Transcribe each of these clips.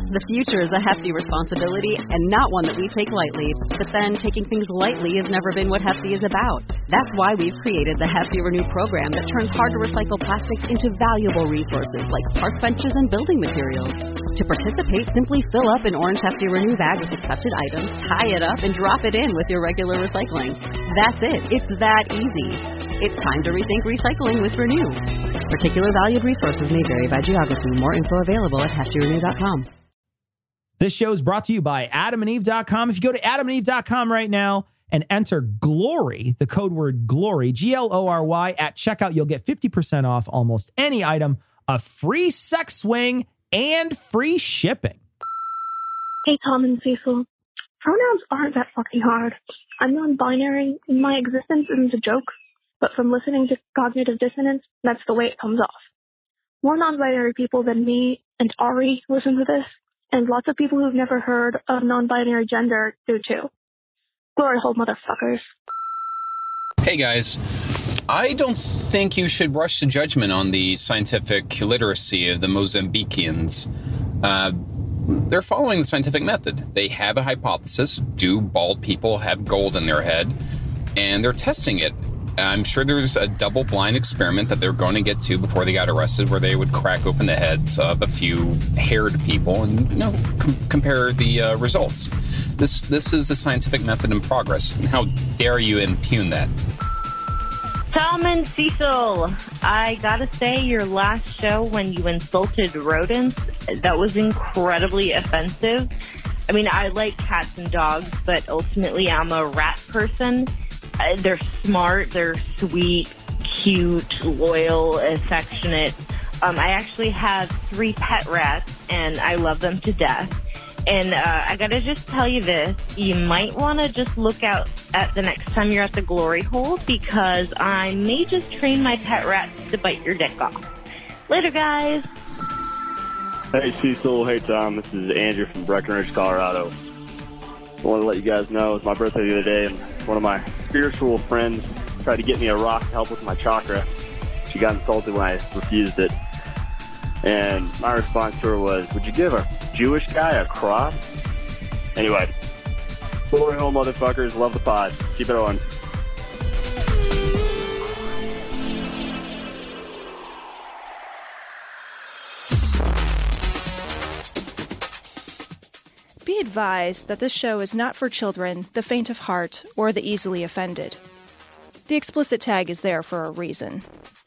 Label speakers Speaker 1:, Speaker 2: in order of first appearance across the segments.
Speaker 1: The future is a hefty responsibility and not one that we take lightly. But then taking things lightly has never been what Hefty is about. That's why we've created the Hefty Renew program that turns hard-to-recycle plastics into valuable resources like park benches and building materials. To participate, simply fill up an orange Hefty Renew bag with accepted items, tie it up, and drop it in with your regular recycling. That's it. It's that easy. It's time to rethink recycling with Renew. Particular valued resources may vary by geography. More info available at heftyrenew.com.
Speaker 2: This show is brought to you by adamandeve.com. If you go to adamandeve.com right now and enter GLORY, the code word GLORY, GLORY, at checkout, you'll get 50% off almost any item, a free sex swing, and free shipping.
Speaker 3: Hey, Tom and Cecil. Pronouns aren't that fucking hard. I'm non-binary. My existence isn't a joke. But from listening to Cognitive Dissonance, that's the way it comes off. More non-binary people than me and Ari listen to this, and lots of people who've never heard of non-binary gender do too. Glory hole, motherfuckers.
Speaker 4: Hey guys, I don't think you should rush to judgment on the scientific literacy of the Mozambicans. They're following the scientific method. They have a hypothesis. Do bald people have gold in their head? And they're testing it. I'm sure there's a double-blind experiment that they're going to get to before they got arrested where they would crack open the heads of a few haired people and, compare the results. This is the scientific method in progress. And how dare you impugn that?
Speaker 5: Tom and Cecil, I gotta say, your last show when you insulted rodents, that was incredibly offensive. I mean, I like cats and dogs, but ultimately I'm a rat person. They're smart, they're sweet, cute, loyal, affectionate. I actually have 3 pet rats, and I love them to death. And I gotta just tell you this, you might want to just look out at the next time you're at the glory hole, because I may just train my pet rats to bite your dick off. Later, guys.
Speaker 6: Hey, Cecil. Hey, Tom. This is Andrew from Breckenridge, Colorado. I want to let you guys know it's my birthday the other day, and one of my spiritual friends tried to get me a rock to help with my chakra. She got insulted when I refused it. And my response to her was, would you give a Jewish guy a cross? Anyway, glory hole, motherfuckers. Love the pod. Keep it on.
Speaker 7: Be advised that this show is not for children, the faint of heart, or the easily offended. The explicit tag is there for a reason.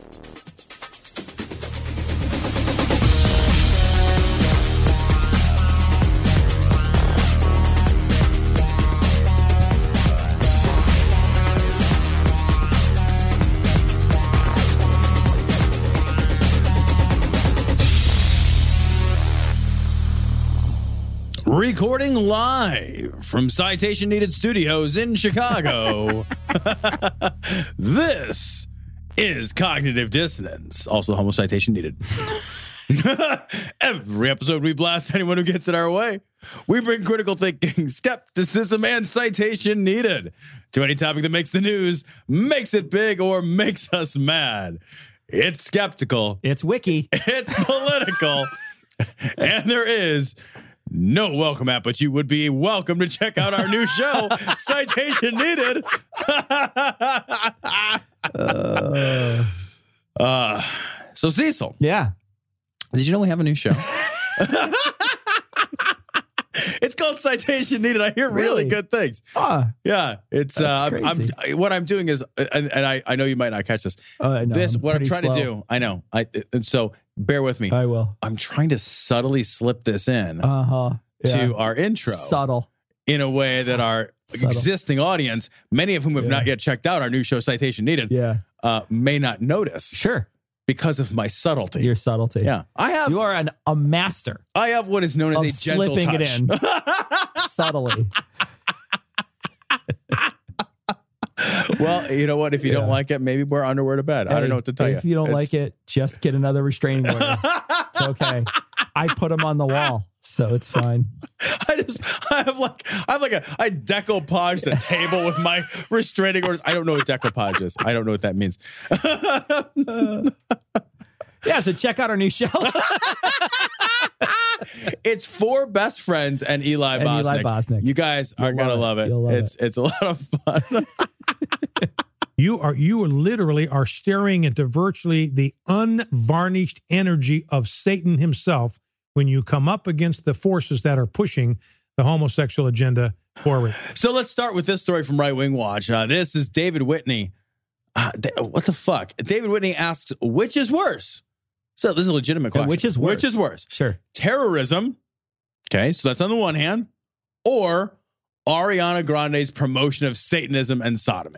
Speaker 8: Recording live from Citation Needed Studios in Chicago. This is Cognitive Dissonance, also Homo Citation Needed. Every episode we blast anyone who gets in our way. We bring critical thinking, skepticism, and citation needed to any topic that makes the news, makes it big, or makes us mad. It's skeptical.
Speaker 2: It's wiki.
Speaker 8: It's political. And there is no welcome app, but you would be welcome to check out our new show, Citation Needed. So Cecil.
Speaker 2: Yeah.
Speaker 8: Did you know we have a new show? It's called Citation Needed. I hear really good things. Yeah, it's what I'm doing is, and I know you might not catch this.
Speaker 2: I know,
Speaker 8: what I'm trying to do. I know. And so bear with me.
Speaker 2: I will.
Speaker 8: I'm trying to subtly slip this in
Speaker 2: to
Speaker 8: our intro.
Speaker 2: Subtle.
Speaker 8: In a way that our existing audience, many of whom have not yet checked out our new show, Citation Needed, may not notice.
Speaker 2: Sure.
Speaker 8: Because of my subtlety.
Speaker 2: Your subtlety.
Speaker 8: Yeah.
Speaker 2: You are a master.
Speaker 8: I have what is known as a gentle
Speaker 2: slipping
Speaker 8: touch.
Speaker 2: it in. Subtly.
Speaker 8: Well, you know what? If you don't like it, maybe wear underwear to bed. I don't know what to tell you.
Speaker 2: If you don't like it, just get another restraining order. It's okay. I put them on the wall, so it's fine.
Speaker 8: I decoupaged a table with my restraining orders. I don't know what decoupage is. I don't know what that means.
Speaker 2: Yeah, so check out our new show.
Speaker 8: It's 4 best friends and Eli
Speaker 2: And
Speaker 8: Bosnick.
Speaker 2: Eli Bosnick.
Speaker 8: You guys are gonna love it.
Speaker 2: You'll love it.
Speaker 8: It's a lot of fun.
Speaker 9: You literally are staring into virtually the unvarnished energy of Satan himself when you come up against the forces that are pushing the homosexual agenda forward.
Speaker 8: So let's start with this story from Right Wing Watch. This is David Whitney. What the fuck? David Whitney asks, which is worse? So this is a legitimate question.
Speaker 2: Which is worse?
Speaker 8: Which is worse?
Speaker 2: Sure.
Speaker 8: Terrorism. Okay, so that's on the one hand, or Ariana Grande's promotion of Satanism and sodomy.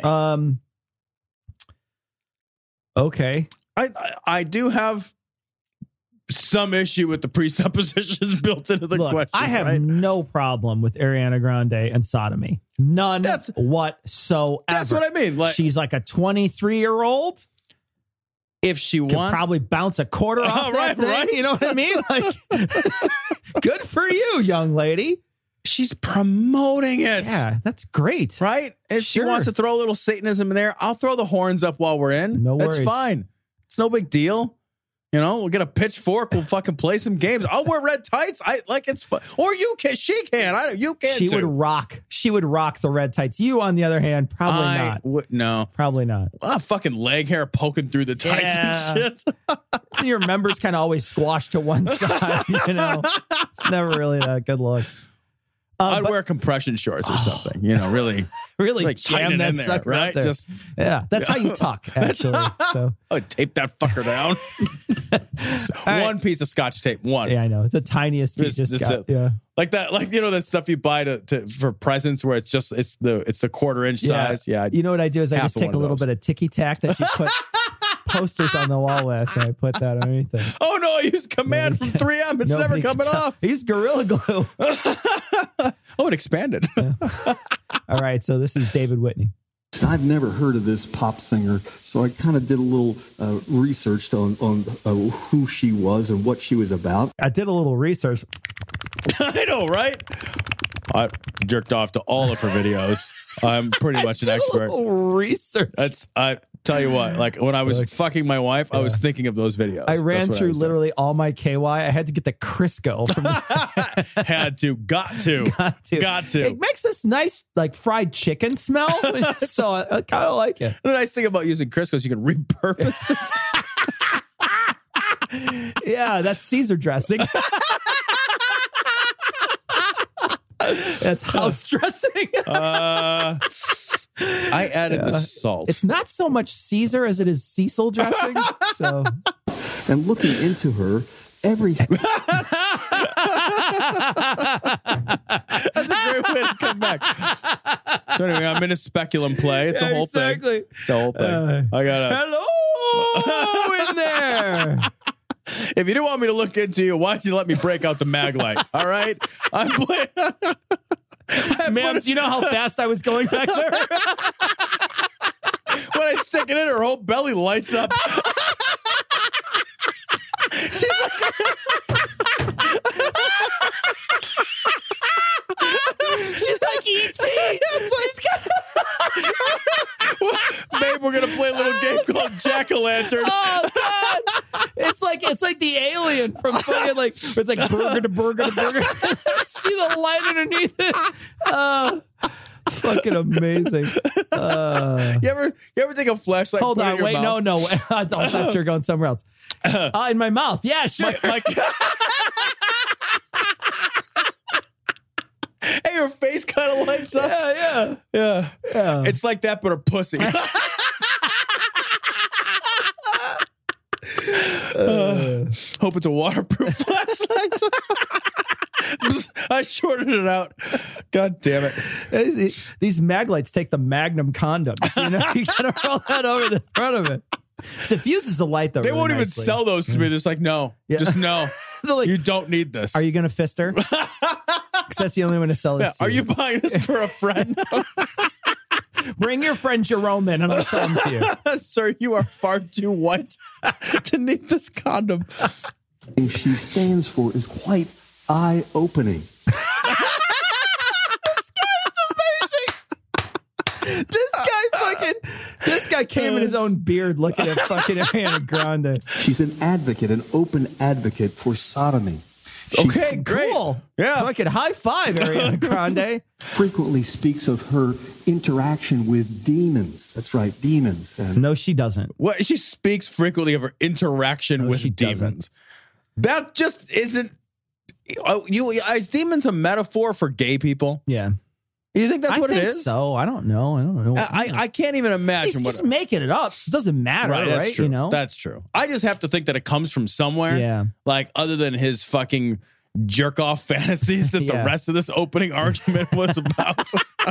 Speaker 2: Okay.
Speaker 8: I do have some issue with the presuppositions built into the question.
Speaker 2: I have no problem with Ariana Grande and sodomy. None whatsoever.
Speaker 8: That's what I mean. Like,
Speaker 2: she's like a 23-year-old.
Speaker 8: If she
Speaker 2: could
Speaker 8: wants,
Speaker 2: probably bounce a quarter off that thing.
Speaker 8: Right.
Speaker 2: You know what I mean? Like, good for you, young lady.
Speaker 8: She's promoting it.
Speaker 2: Yeah, that's great.
Speaker 8: Right? If she wants to throw a little Satanism in there, I'll throw the horns up while we're in.
Speaker 2: No
Speaker 8: That's
Speaker 2: worries.
Speaker 8: fine. It's no big deal. You know, we'll get a pitchfork. We'll fucking play some games. I'll wear red tights. It's fun. Or you can. She can. You can.
Speaker 2: She
Speaker 8: too.
Speaker 2: would rock. She would rock the red tights. You, on the other hand, probably not.
Speaker 8: No,
Speaker 2: probably not.
Speaker 8: A lot of fucking leg hair poking through the tights and shit.
Speaker 2: Your members kind of always squashed to one side. You know, it's never really that good look.
Speaker 8: I'd wear compression shorts or something. You know, really
Speaker 2: like
Speaker 8: tighten
Speaker 2: jam
Speaker 8: it
Speaker 2: that
Speaker 8: in there,
Speaker 2: sucker
Speaker 8: right?
Speaker 2: up there.
Speaker 8: Just
Speaker 2: that's how you tuck, actually. So
Speaker 8: I would tape that fucker down. One piece of Scotch tape. One.
Speaker 2: Yeah, I know. It's the tiniest piece of Scotch. Yeah.
Speaker 8: Like that, that stuff you buy to for presents where it's the quarter-inch size. Yeah.
Speaker 2: You know what I do is I just take a little
Speaker 8: those.
Speaker 2: bit of ticky tack that you put posters on the wall with, and I put that underneath it.
Speaker 8: Oh no, I use Command from 3M. It's never coming off.
Speaker 2: I use Gorilla Glue.
Speaker 8: Oh, it expanded.
Speaker 2: All right, so this is David Whitney.
Speaker 10: I've never heard of this pop singer, so I kind of did a little research on who she was and what she was about.
Speaker 2: I did a little research.
Speaker 8: I know, right? I jerked off to all of her videos. I'm pretty much an expert.
Speaker 2: Research.
Speaker 8: I tell you what, like when I was fucking my wife, I was thinking of those videos.
Speaker 2: I ran through literally all my KY. I had to get the Crisco from
Speaker 8: got to.
Speaker 2: It makes this nice like fried chicken smell. So I kind of like it.
Speaker 8: The nice thing about using Crisco is you can repurpose it.
Speaker 2: Yeah, that's Caesar dressing. That's house dressing.
Speaker 8: I added the salt.
Speaker 2: It's not so much Caesar as it is Cecil dressing. So,
Speaker 10: and looking into her, everything.
Speaker 8: That's a great way to come back. So anyway, I'm in a speculum play. It's a whole thing. It's a whole thing. I got
Speaker 2: hello in there.
Speaker 8: If you didn't want me to look into you, why'd you let me break out the mag light? All right? I'm playing.
Speaker 2: Ma'am, do you know how fast I was going back there?
Speaker 8: When I stick it in, her whole belly lights up. She's
Speaker 2: like E.T.
Speaker 8: Babe, we're gonna play a little game called Jack-o'-lantern.
Speaker 2: Oh God! It's like the alien from fucking like it's like burger to burger to burger. See the light underneath it. Fucking amazing.
Speaker 8: You ever take a flashlight?
Speaker 2: Hold on, wait, no. I thought you were going somewhere else. In my mouth. Yeah, sure.
Speaker 8: Hey, your face kind of lights up.
Speaker 2: Yeah.
Speaker 8: It's like that, but a pussy. Hope it's a waterproof flashlight. I shorted it out. God damn it.
Speaker 2: These mag lights take the Magnum condoms. You know, you gotta roll that over the front of it. Diffuses the light though.
Speaker 8: They
Speaker 2: really
Speaker 8: won't even
Speaker 2: nicely.
Speaker 8: sell those to me. They're just like, no.
Speaker 2: Yeah.
Speaker 8: Just no.
Speaker 2: Like,
Speaker 8: you don't need this.
Speaker 2: Are you gonna fist her? Because that's the only one to sell this.
Speaker 8: Are you buying this for a friend?
Speaker 2: Bring your friend Jerome in and I'll sell him to you.
Speaker 8: Sir, you are far too white to need this condom.
Speaker 10: What she stands for is quite eye-opening.
Speaker 2: This guy came in his own beard looking at fucking Ariana Grande.
Speaker 10: She's an advocate, an open advocate for sodomy.
Speaker 8: Okay, great.
Speaker 2: Cool.
Speaker 8: Yeah.
Speaker 2: Fucking high five, Ariana Grande.
Speaker 10: Frequently speaks of her interaction with demons. That's right, demons. And
Speaker 2: No, she doesn't.
Speaker 8: What she speaks frequently of her interaction with demons. That just isn't. Is demons a metaphor for gay people?
Speaker 2: Yeah.
Speaker 8: You think that's what it is?
Speaker 2: So I don't know.
Speaker 8: I can't even imagine.
Speaker 2: He's just making it up. So it doesn't matter, right?
Speaker 8: That's true.
Speaker 2: You know,
Speaker 8: that's true. I just have to think that it comes from somewhere.
Speaker 2: Yeah.
Speaker 8: Like other than his fucking jerk off fantasies that the rest of this opening argument was about.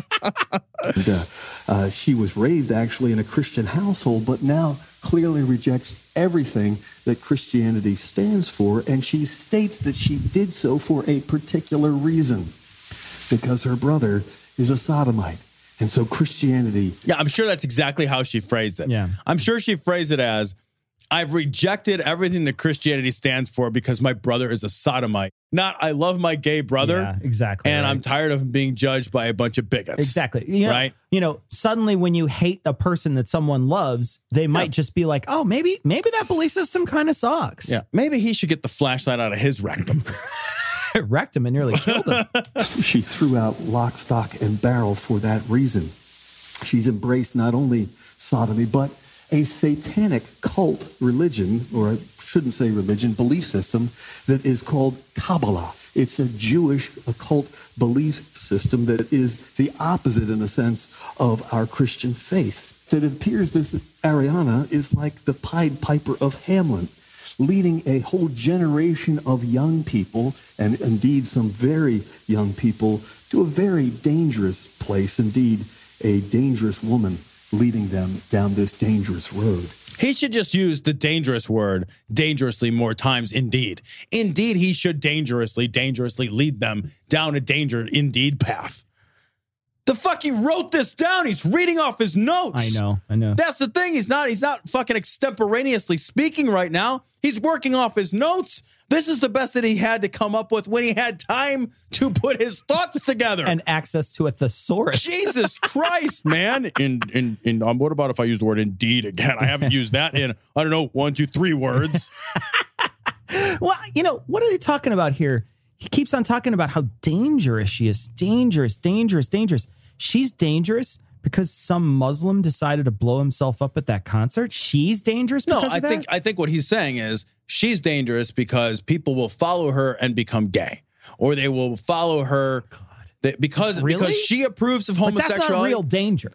Speaker 10: And, she was raised actually in a Christian household, but now clearly rejects everything that Christianity stands for. And she states that she did so for a particular reason, because her brother is a sodomite. And so Christianity...
Speaker 8: Yeah, I'm sure that's exactly how she phrased it.
Speaker 2: Yeah.
Speaker 8: I'm sure she phrased it as, I've rejected everything that Christianity stands for because my brother is a sodomite. Not, I love my gay brother.
Speaker 2: Yeah, exactly.
Speaker 8: And
Speaker 2: right.
Speaker 8: I'm tired of being judged by a bunch of bigots.
Speaker 2: Exactly.
Speaker 8: Right?
Speaker 2: Suddenly when you hate a person that someone loves, they might just be like, oh, maybe that belief system kind of sucks.
Speaker 8: Yeah. Maybe he should get the flashlight out of his rectum.
Speaker 2: It wrecked him and nearly killed him.
Speaker 10: She threw out lock, stock, and barrel for that reason. She's embraced not only sodomy, but a satanic cult religion, or I shouldn't say religion, belief system that is called Kabbalah. It's a Jewish occult belief system that is the opposite, in a sense, of our Christian faith. It appears this Ariana is like the Pied Piper of Hamelin, leading a whole generation of young people, and indeed some very young people, to a very dangerous place. Indeed, a dangerous woman leading them down this dangerous road.
Speaker 8: He should just use the dangerous word dangerously more times. Indeed, he should dangerously lead them down a indeed path. The fuck, he wrote this down. He's reading off his notes.
Speaker 2: I know.
Speaker 8: That's the thing. He's not fucking extemporaneously speaking right now. He's working off his notes. This is the best that he had to come up with when he had time to put his thoughts together.
Speaker 2: And access to a thesaurus.
Speaker 8: Jesus Christ, man. What about if I use the word indeed again? I haven't used that in, 1, 2, 3 words.
Speaker 2: Well, what are they talking about here? He keeps on talking about how dangerous she is. Dangerous. She's dangerous because some Muslim decided to blow himself up at that concert. She's dangerous because of that?
Speaker 8: I think what he's saying is she's dangerous because people will follow her and become gay, or they will follow her because she approves of homosexuality.
Speaker 2: But that's not real danger.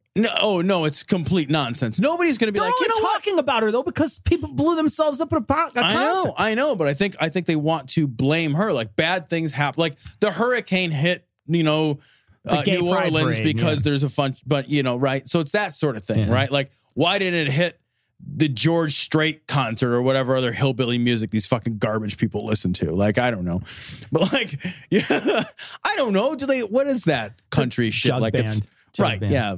Speaker 8: No, it's complete nonsense. Nobody's going to be like,
Speaker 2: talking about her though, because people blew themselves up at a concert.
Speaker 8: I know, but I think they want to blame her. Like bad things happen. Like the hurricane hit, New Orleans parade, because there's a fun, but right. So it's that sort of thing, right? Like why didn't it hit the George Strait concert or whatever other hillbilly music these fucking garbage people listen to? Like, I don't know, but like, yeah, I don't know. What is that country shit? Like band. It's right. Yeah.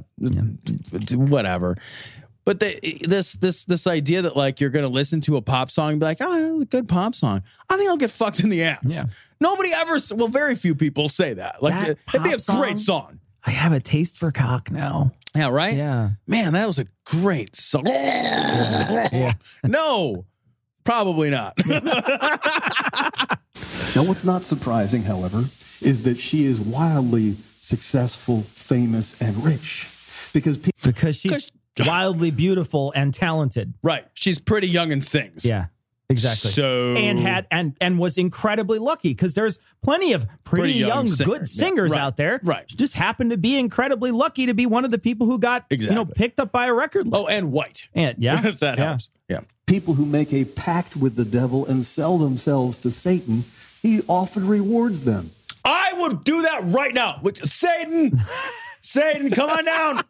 Speaker 8: Whatever. But this idea that like you're going to listen to a pop song and be like, oh, a good pop song. I think I'll get fucked in the ass. Yeah. Nobody ever. Well, very few people say that. Like it'd be a great song.
Speaker 2: I have a taste for cock now.
Speaker 8: Yeah. Right.
Speaker 2: Yeah.
Speaker 8: Man, that was a great song. Yeah. No, probably not.
Speaker 10: Now, what's not surprising, however, is that she is wildly successful, famous, and rich
Speaker 2: because she's wildly beautiful and talented.
Speaker 8: Right. She's pretty young and sings.
Speaker 2: Yeah. Exactly.
Speaker 8: So
Speaker 2: and was incredibly lucky because there's plenty of pretty young good singers out there.
Speaker 8: Right.
Speaker 2: She just happened to be incredibly lucky to be one of the people who got picked up by a record label.
Speaker 8: Oh, and white.
Speaker 2: And
Speaker 8: that helps. Yeah.
Speaker 10: People who make a pact with the devil and sell themselves to Satan, he often rewards them.
Speaker 8: I would do that right now. Satan, come on down.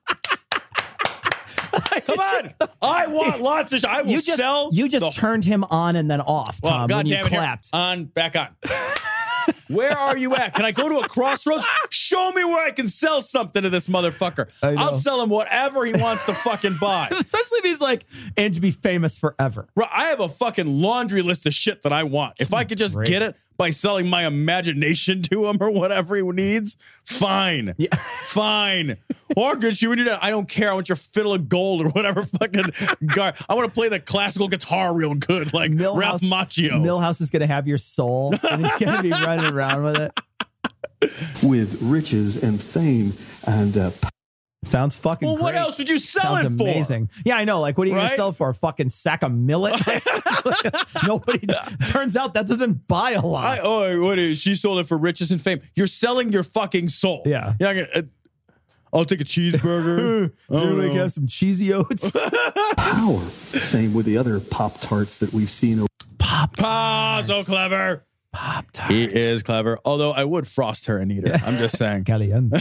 Speaker 8: Come on. I want lots of I will sell.
Speaker 2: You just turned him on and then off, Tom, when you clapped.
Speaker 8: Back on. Where are you at? Can I go to a crossroads? Show me where I can sell something to this motherfucker. I'll sell him whatever he wants to fucking buy.
Speaker 2: Especially if he's like, and to be famous forever.
Speaker 8: Bro, I have a fucking laundry list of shit that I want. If I could just get it by selling my imagination to him or whatever he needs, fine. Yeah. Fine. Or good shit, I don't care. I want your fiddle of gold or whatever fucking guy. I want to play the classical guitar real good, like Ralph Macchio.
Speaker 2: Milhouse is going to have your soul, and he's going to be running around with it.
Speaker 10: With riches and fame and
Speaker 2: sounds fucking
Speaker 8: well,
Speaker 2: great.
Speaker 8: What else would you sell
Speaker 2: sounds
Speaker 8: it for?
Speaker 2: Amazing. Yeah, I know. Like, what are you going to sell it for? A fucking sack of millet? Nobody. Turns out that doesn't buy a lot.
Speaker 8: She sold it for riches and fame. You're selling your fucking soul.
Speaker 2: Yeah.
Speaker 8: I'll take a cheeseburger.
Speaker 2: So we have some cheesy oats.
Speaker 10: Power. Same with the other Pop-Tarts that we've seen.
Speaker 2: Pop-Tarts.
Speaker 8: So clever.
Speaker 2: Pop-Tarts.
Speaker 8: He is clever. Although I would frost her and eat her. I'm just saying.
Speaker 2: Caliente.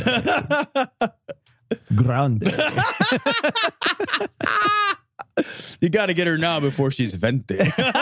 Speaker 2: Grande.
Speaker 8: You got to get her now before she's venti.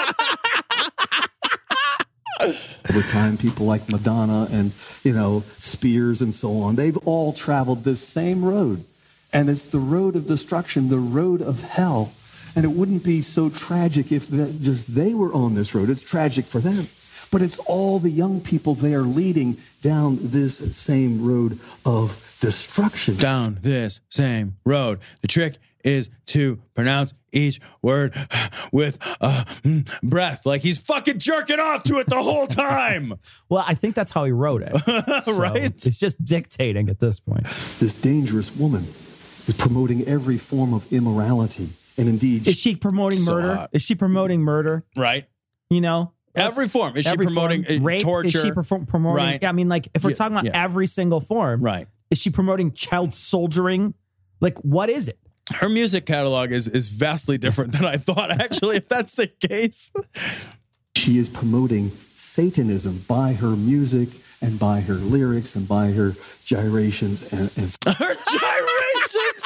Speaker 10: Over time, people like Madonna and, Spears and so on, they've all traveled this same road. And it's the road of destruction, the road of hell. And it wouldn't be so tragic if just they were on this road. It's tragic for them. But it's all the young people they are leading down this same road of destruction.
Speaker 8: Down this same road. The trick is to pronounce each word with breath, like he's fucking jerking off to it the whole time.
Speaker 2: Well, I think that's how he wrote it.
Speaker 8: Right?
Speaker 2: It's just dictating at this point.
Speaker 10: This dangerous woman is promoting every form of immorality. And indeed...
Speaker 2: Is she promoting murder?
Speaker 8: Hot.
Speaker 2: Is she promoting murder?
Speaker 8: Right.
Speaker 2: Every
Speaker 8: form. Is she promoting
Speaker 2: rape?
Speaker 8: Torture?
Speaker 2: Is she promoting?
Speaker 8: Right.
Speaker 2: Yeah, I mean, like, if we're talking about every single form,
Speaker 8: right?
Speaker 2: Is she promoting child soldiering? Like, what is it?
Speaker 8: Her music catalog is vastly different than I thought, actually, if that's the case.
Speaker 10: She is promoting Satanism by her music and by her lyrics and by her gyrations and
Speaker 8: her gyrations.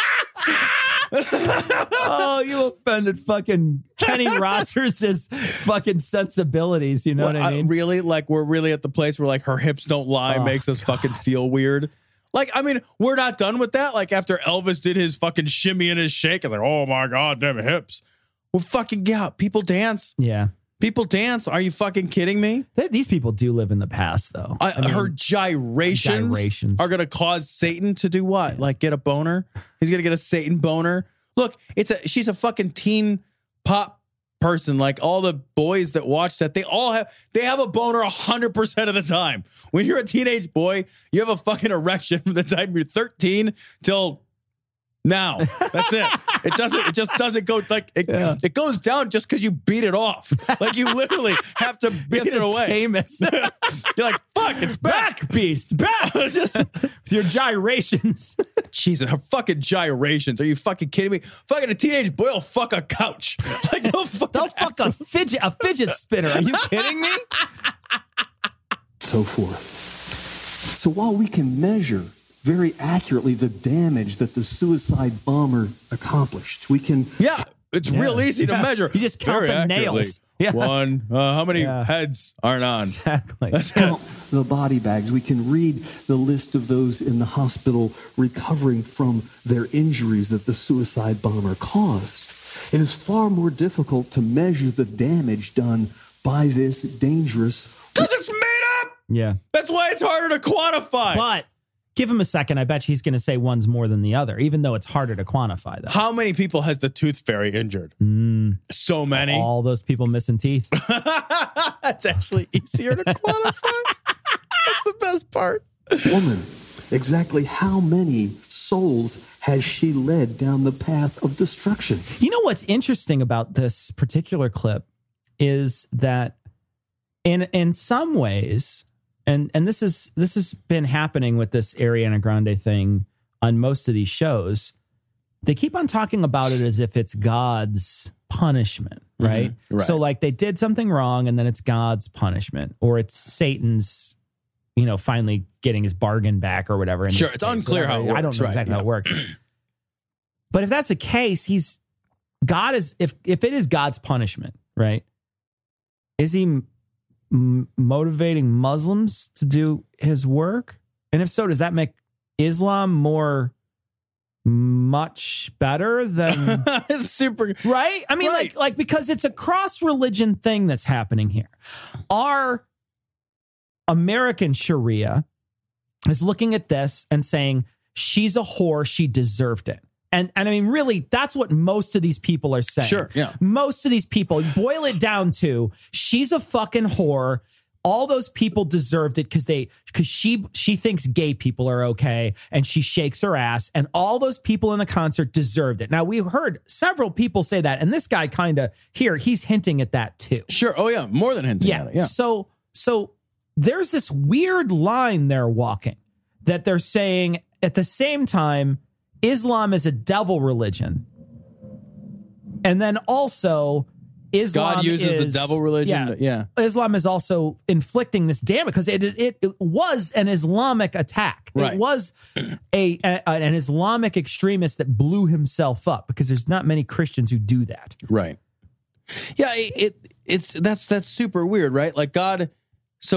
Speaker 2: Oh, you offended fucking Kenny Rogers' fucking sensibilities. You know what I mean?
Speaker 8: Really? Like, we're really at the place where, like, her hips don't lie makes us fucking feel weird. Like, I mean, we're not done with that. Like, after Elvis did his fucking shimmy and his shake, it's like, oh my God, damn hips. Well, fucking, yeah, people dance.
Speaker 2: Yeah.
Speaker 8: People dance. Are you fucking kidding me?
Speaker 2: These people do live in the past, though.
Speaker 8: Her gyrations are going to cause Satan to do what? Yeah. Like, get a boner? He's going to get a Satan boner? Look, she's a fucking teen pop person. Like, all the boys that watch that, they have a boner 100% of the time. When you're a teenage boy, you have a fucking erection from the time you're 13 till now. That's it. It just doesn't go like it goes down just because you beat it off. Like, you literally have to beat it away. You're like, fuck, it's back,
Speaker 2: beast, back. With your gyrations.
Speaker 8: Jesus, her fucking gyrations. Are you fucking kidding me? Fucking a teenage boy will fuck a couch. Like, they'll fuck
Speaker 2: a fidget spinner. Are you kidding me?
Speaker 10: So forth. So while we can measure very accurately the damage that the suicide bomber accomplished, we can...
Speaker 8: Yeah, it's real easy to measure.
Speaker 2: You just count the nails.
Speaker 8: Yeah. One, how many heads aren't on?
Speaker 2: Exactly.
Speaker 10: Count the body bags. We can read the list of those in the hospital recovering from their injuries that the suicide bomber caused. It is far more difficult to measure the damage done by this dangerous...
Speaker 8: Because it's made up!
Speaker 2: Yeah.
Speaker 8: That's why it's harder to quantify.
Speaker 2: But give him a second. I bet you he's going to say one's more than the other, even though it's harder to quantify that.
Speaker 8: How many people has the tooth fairy injured? So many.
Speaker 2: All those people missing teeth.
Speaker 8: That's actually easier to quantify. That's the best part.
Speaker 10: Woman, exactly how many souls has she led down the path of destruction?
Speaker 2: You know what's interesting about this particular clip is that in some ways, and this has been happening with this Ariana Grande thing on most of these shows, they keep on talking about it as if it's God's punishment, right?
Speaker 8: Mm-hmm. Right.
Speaker 2: So like they did something wrong and then it's God's punishment, or it's Satan's, finally getting his bargain back or whatever.
Speaker 8: Sure, it's unclear how it works.
Speaker 2: I don't know exactly how it works. But if that's the case, if it is God's punishment, right? Is he motivating Muslims to do his work? And if so, does that make Islam more much better than
Speaker 8: It's super
Speaker 2: right. I mean,
Speaker 8: Right.
Speaker 2: like because it's a cross religion thing that's happening here. Our American Sharia is looking at this and saying she's a whore, she deserved it. And I mean, really, that's what most of these people are saying.
Speaker 8: Sure, yeah.
Speaker 2: Most of these people boil it down to she's a fucking whore. All those people deserved it because she thinks gay people are okay and she shakes her ass, and all those people in the concert deserved it. Now, we've heard several people say that, and this guy kind of he's hinting at that too.
Speaker 8: Sure. Oh yeah, more than hinting at it. Yeah.
Speaker 2: So there's this weird line they're walking that they're saying at the same time Islam is a devil religion, and then also Islam
Speaker 8: God uses the devil religion. Yeah.
Speaker 2: Islam is also inflicting this damage because it was an Islamic attack.
Speaker 8: Right.
Speaker 2: It was an Islamic extremist that blew himself up, because there's not many Christians who do that.
Speaker 8: Right. Yeah. That's super weird, right? Like God. So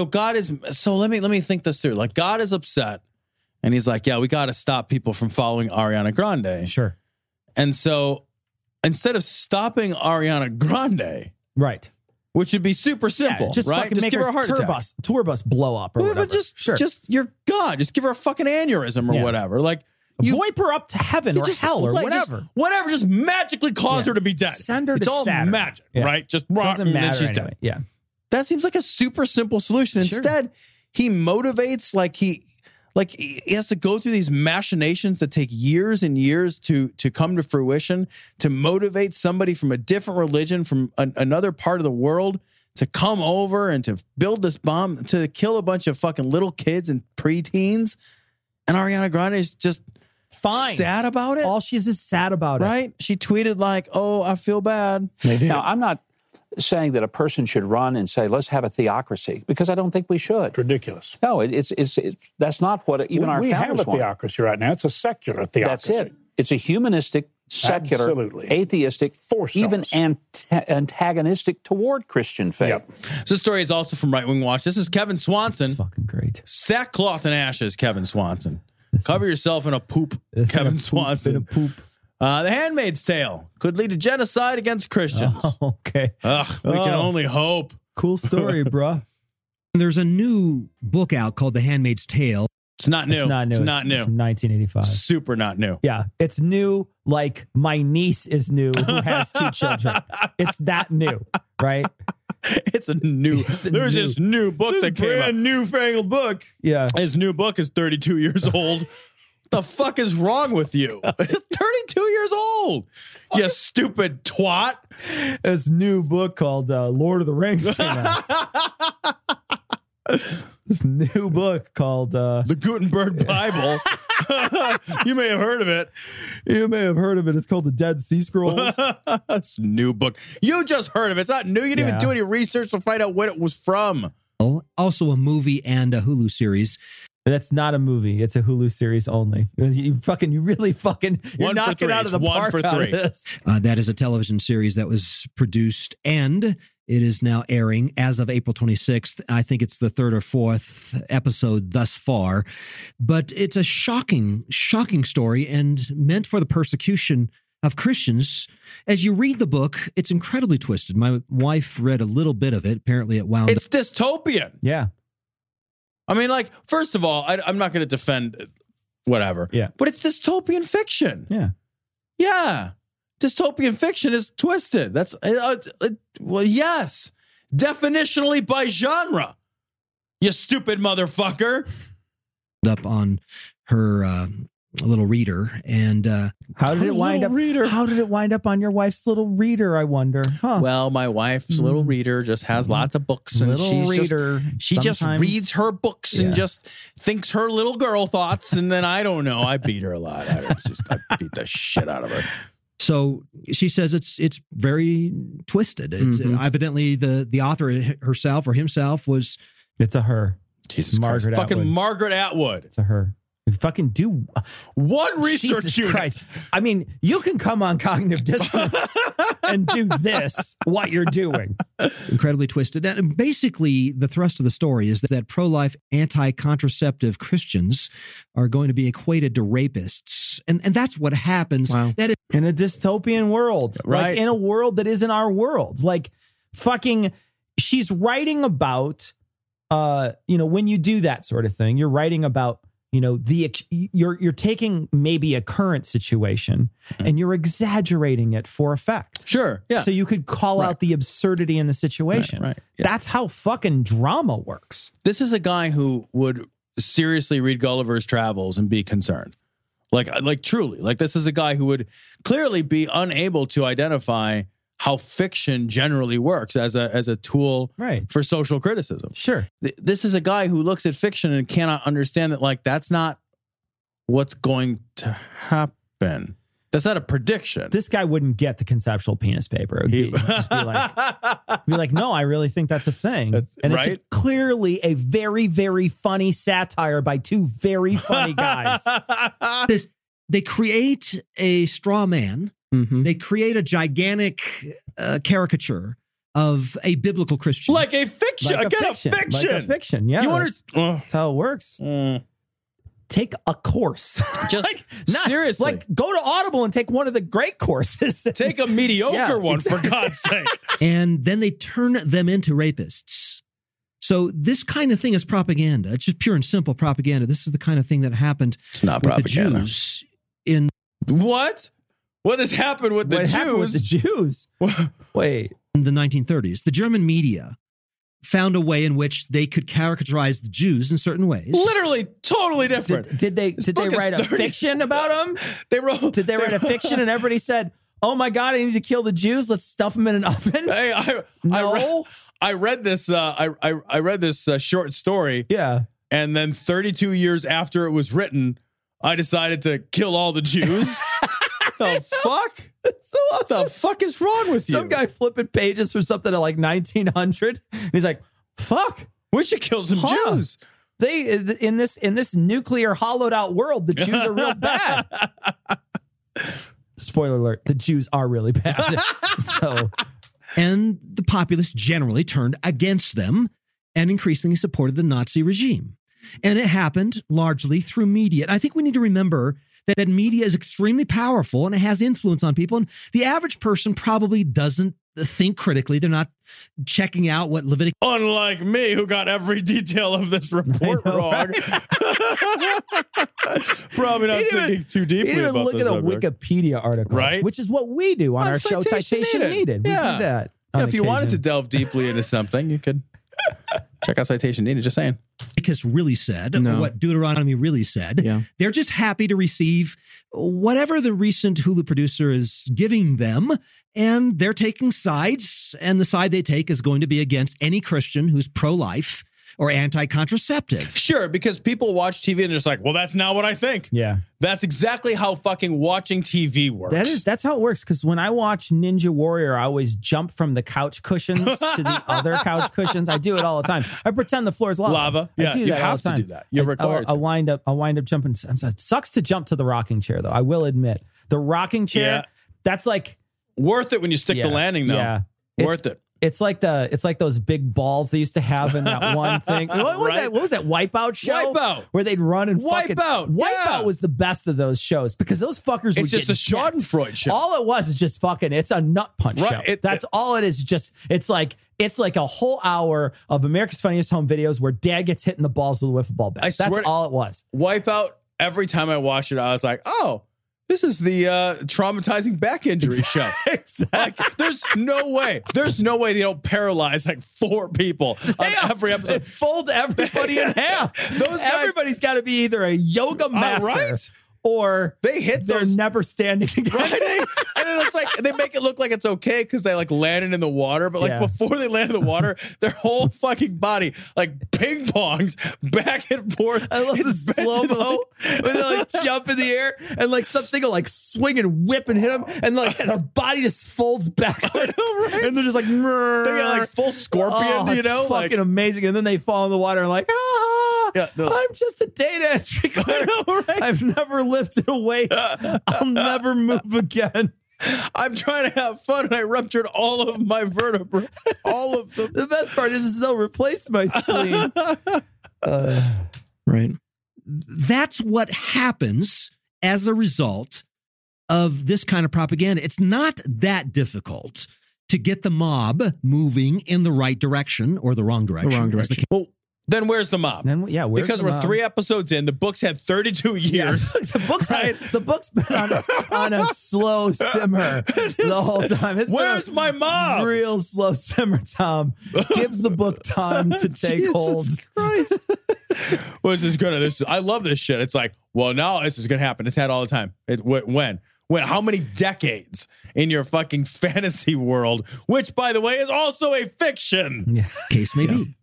Speaker 8: let me think this through. Like God is upset, and he's like, yeah, we got to stop people from following Ariana Grande.
Speaker 2: Sure.
Speaker 8: And so instead of stopping Ariana Grande,
Speaker 2: right,
Speaker 8: which would be super simple,
Speaker 2: just
Speaker 8: right?
Speaker 2: fucking
Speaker 8: Just
Speaker 2: make
Speaker 8: give her a heart attack.
Speaker 2: Tour bus blow up or
Speaker 8: Well,
Speaker 2: whatever.
Speaker 8: but just you're God. Just give her a fucking aneurysm or whatever. Like
Speaker 2: wipe her up to heaven or hell or whatever.
Speaker 8: Just magically cause her to be dead.
Speaker 2: Send her
Speaker 8: it's
Speaker 2: to
Speaker 8: all
Speaker 2: Saturn.
Speaker 8: magic,
Speaker 2: Yeah.
Speaker 8: right? Just
Speaker 2: Doesn't
Speaker 8: and then
Speaker 2: matter
Speaker 8: she's
Speaker 2: anyway.
Speaker 8: dead.
Speaker 2: Yeah.
Speaker 8: That seems like a super simple solution.
Speaker 2: Sure.
Speaker 8: Instead, he motivates he has to go through these machinations that take years and years to come to fruition, to motivate somebody from a different religion, from another part of the world, to come over and to build this bomb, to kill a bunch of fucking little kids and preteens. And Ariana Grande is just
Speaker 2: fine,
Speaker 8: sad about it.
Speaker 2: All she's is sad about it.
Speaker 8: Right? She tweeted like, "Oh, I feel bad."
Speaker 11: Now, I'm not saying that a person should run and say, let's have a theocracy, because I don't think we should.
Speaker 12: Ridiculous.
Speaker 11: No, it's that's not what even our
Speaker 12: we
Speaker 11: founders
Speaker 12: have a
Speaker 11: want.
Speaker 12: theocracy right now. It's a secular theocracy.
Speaker 11: That's it. It's a humanistic, secular,
Speaker 12: Absolutely.
Speaker 11: atheistic,
Speaker 12: Forced
Speaker 11: even
Speaker 12: us.
Speaker 11: antagonistic toward Christian faith.
Speaker 8: Yep. This story is also from Right Wing Watch. This is Kevin Swanson.
Speaker 2: That's fucking great.
Speaker 8: Sackcloth and ashes, Kevin Swanson. Cover yourself in a poop,
Speaker 2: This
Speaker 8: Kevin
Speaker 2: in a poop,
Speaker 8: Swanson.
Speaker 2: in a poop.
Speaker 8: The Handmaid's Tale could lead to genocide against Christians.
Speaker 2: Oh, okay.
Speaker 8: Ugh, we can only hope.
Speaker 2: Cool story, bruh.
Speaker 13: There's a new book out called The Handmaid's Tale.
Speaker 8: It's not new.
Speaker 2: It's not new.
Speaker 8: It's not new.
Speaker 2: From 1985.
Speaker 8: Super not new.
Speaker 2: Yeah, it's new. Like my niece is new, who has 2 children. It's that new, right?
Speaker 8: It's a new. There's this new book that came out.
Speaker 2: newfangled book. Yeah,
Speaker 8: His new book is 32 years old. The fuck is wrong with you? 32 years old. You stupid twat.
Speaker 2: this new book called Lord of the Rings came out. This new book called
Speaker 8: The Gutenberg Bible. You may have heard of it.
Speaker 2: You may have heard of it. It's called the Dead Sea Scrolls.
Speaker 8: It's a new book. You just heard of it. It's not new. You didn't even do any research to find out what it was from.
Speaker 13: Also a movie and a Hulu series.
Speaker 2: That's not a movie. It's a Hulu series only. You're knocking out of the park on this.
Speaker 13: That is a television series that was produced, and it is now airing as of April 26th. I think it's the 3rd or 4th episode thus far. But it's a shocking story, and meant for the persecution of Christians. As you read the book, it's incredibly twisted. My wife read a little bit of it. Apparently it wound up.
Speaker 8: It's dystopian.
Speaker 2: Yeah.
Speaker 8: I mean, like, first of all, I'm not going to defend whatever.
Speaker 2: Yeah.
Speaker 8: But it's dystopian fiction.
Speaker 2: Yeah.
Speaker 8: Yeah. Dystopian fiction is twisted. That's, well, yes. Definitionally by genre. You stupid motherfucker.
Speaker 13: Up on her little reader, and
Speaker 2: how did it wind up? How did it wind up on your wife's little reader? I wonder. Huh?
Speaker 8: Well, my wife's little reader just has lots of books, and she just reads her books and just thinks her little girl thoughts, and then I don't know. I beat her a lot. I beat the shit out of her.
Speaker 13: So she says it's very twisted. It's evidently the author herself or himself was.
Speaker 2: It's a her.
Speaker 8: Jesus
Speaker 2: Margaret
Speaker 8: Christ. Fucking
Speaker 2: Atwood.
Speaker 8: Margaret Atwood.
Speaker 2: It's a her. Fucking do
Speaker 8: one research
Speaker 2: Jesus
Speaker 8: unit.
Speaker 2: Christ. I mean, you can come on Cognitive Dissonance and do this, what you're doing.
Speaker 13: Incredibly twisted. And basically, the thrust of the story is that pro-life, anti-contraceptive Christians are going to be equated to rapists. And that's what happens.
Speaker 2: Wow.
Speaker 13: That is
Speaker 2: in a dystopian world,
Speaker 8: Right.
Speaker 2: like in a world that isn't our world. Like fucking, she's writing about, when you do that sort of thing, you're writing about, you're taking maybe a current situation and you're exaggerating it for effect.
Speaker 8: Sure. Yeah.
Speaker 2: So you could call out the absurdity in the situation.
Speaker 8: Right. Yeah.
Speaker 2: That's how fucking drama works.
Speaker 8: This is a guy who would seriously read Gulliver's Travels and be concerned. Like truly. Like, this is a guy who would clearly be unable to identify how fiction generally works as a tool for social criticism.
Speaker 2: Sure.
Speaker 8: This is a guy who looks at fiction and cannot understand that, like, that's not what's going to happen. That's not a prediction.
Speaker 2: This guy wouldn't get the conceptual penis paper. He'd just be like, no, I really think that's a thing. And
Speaker 8: right?
Speaker 2: it's clearly a very, very funny satire by two very funny guys.
Speaker 13: they create a straw man.
Speaker 2: Mm-hmm.
Speaker 13: They create a gigantic caricature of a biblical Christian.
Speaker 8: Like a fiction.
Speaker 2: Like
Speaker 8: Again,
Speaker 2: a fiction.
Speaker 8: a fiction.
Speaker 2: Like a fiction. Yeah. That's how it works. Take a course.
Speaker 8: Just seriously.
Speaker 2: Like, go to Audible and take one of the great courses.
Speaker 8: Take a mediocre one, for God's sake.
Speaker 13: And then they turn them into rapists. So this kind of thing is propaganda. It's just pure and simple propaganda. This is the kind of thing that happened
Speaker 8: it's not
Speaker 13: with
Speaker 8: propaganda.
Speaker 13: the Jews in...
Speaker 8: What? What has happened with the Jews?
Speaker 2: Happened with the Jews? Wait.
Speaker 13: In the 1930s, the German media found a way in which they could characterize the Jews in certain ways.
Speaker 8: Literally, totally different.
Speaker 2: Did they write a fiction about them? Did they write a fiction and everybody said, "Oh my God, I need to kill the Jews. Let's stuff them in an oven"?
Speaker 8: Hey, I read this. I read this short story.
Speaker 2: Yeah,
Speaker 8: and then 32 years after it was written, I decided to kill all the Jews. The fuck?
Speaker 2: That's so awesome.
Speaker 8: What the fuck is wrong with you?
Speaker 2: Some guy flipping pages for something at like 1900. And he's like, fuck.
Speaker 8: We should kill some Jews.
Speaker 2: They in this nuclear hollowed out world, the Jews are real bad. Spoiler alert, the Jews are really bad.
Speaker 13: And the populace generally turned against them and increasingly supported the Nazi regime. And it happened largely through media. And I think we need to remember that media is extremely powerful and it has influence on people. And the average person probably doesn't think critically. They're not checking out what Leviticus.
Speaker 8: Unlike me, who got every detail of this report wrong. Right? Probably not thinking too deeply about
Speaker 2: look at a Wikipedia article,
Speaker 8: right?
Speaker 2: Which is what we do on our show, Citation Needed. We do that.
Speaker 8: Yeah, if you wanted to delve deeply into something, you could check out Citation Needed. Just saying.
Speaker 13: Because really said, or what Deuteronomy really said.
Speaker 2: Yeah.
Speaker 13: They're just happy to receive whatever the recent Hulu producer is giving them, and they're taking sides, and the side they take is going to be against any Christian who's pro-life or anti-contraceptive.
Speaker 8: Sure, because people watch TV and they're just like, well, that's not what I think.
Speaker 2: Yeah.
Speaker 8: That's exactly how fucking watching TV works.
Speaker 2: That's how it works. Because when I watch Ninja Warrior, I always jump from the couch cushions to the other couch cushions. I do it all the time. I pretend the floor is lava.
Speaker 8: Yeah,
Speaker 2: I do
Speaker 8: you
Speaker 2: that all
Speaker 8: have
Speaker 2: the time.
Speaker 8: to do that. You're required.
Speaker 2: I'll wind up jumping. It sucks to jump to the rocking chair, though. I will admit, the rocking chair. That's like
Speaker 8: worth it when you stick the landing, though.
Speaker 2: Yeah,
Speaker 8: worth it.
Speaker 2: It's like those big balls they used to have in that one thing. What was that? What was that Wipeout show?
Speaker 8: Wipeout,
Speaker 2: where they'd run and
Speaker 8: Wipeout.
Speaker 2: Wipeout was the best of those shows because those fuckers.
Speaker 8: It's just a Schadenfreude show.
Speaker 2: All it was is just fucking. It's a nut punch show. That's all it is. Just it's like a whole hour of America's Funniest Home Videos where dad gets hit in the balls with a wiffle ball bat. That's all it was.
Speaker 8: Wipeout. Every time I watched it, I was like, oh. This is the traumatizing back injury show.
Speaker 2: Exactly.
Speaker 8: Like, there's no way they don't paralyze like 4 people on every episode.
Speaker 2: They fold everybody in half.
Speaker 8: Those guys,
Speaker 2: everybody's got to be either a yoga master or
Speaker 8: they hit
Speaker 2: they're never standing together.
Speaker 8: Right? And then it's like they make it look like it's okay because they like landed in the water, but like before they land in the water, their whole fucking body like ping pongs back and forth.
Speaker 2: I love the slow mo when they like jump in the air and like something will like swing and whip and hit them, and their body just folds backwards, and they're just like they
Speaker 8: got like full scorpion,
Speaker 2: it's
Speaker 8: fucking
Speaker 2: like amazing, and then they fall in the water and like I'm just a data entry clerk. I've never lifted a weight. I'll never move again.
Speaker 8: I'm trying to have fun and I ruptured all of my vertebrae. All of them.
Speaker 2: The best part is they'll replace my spleen.
Speaker 13: Right. That's what happens as a result of this kind of propaganda. It's not that difficult to get the mob moving in the right direction or the wrong direction.
Speaker 8: Well, then where's the mob?
Speaker 2: Where's
Speaker 8: because
Speaker 2: the
Speaker 8: we're
Speaker 2: mob?
Speaker 8: 3 episodes in. The book's had 32 years.
Speaker 2: The book's been on a slow simmer the whole time.
Speaker 8: Where's my mom?
Speaker 2: Real slow simmer, Tom. Give the book time to take hold.
Speaker 8: Christ. Well, I love this shit. It's like, well, now this is going to happen. It's had all the time. When? How many decades in your fucking fantasy world, which, by the way, is also a fiction?
Speaker 13: Yeah. Case may be.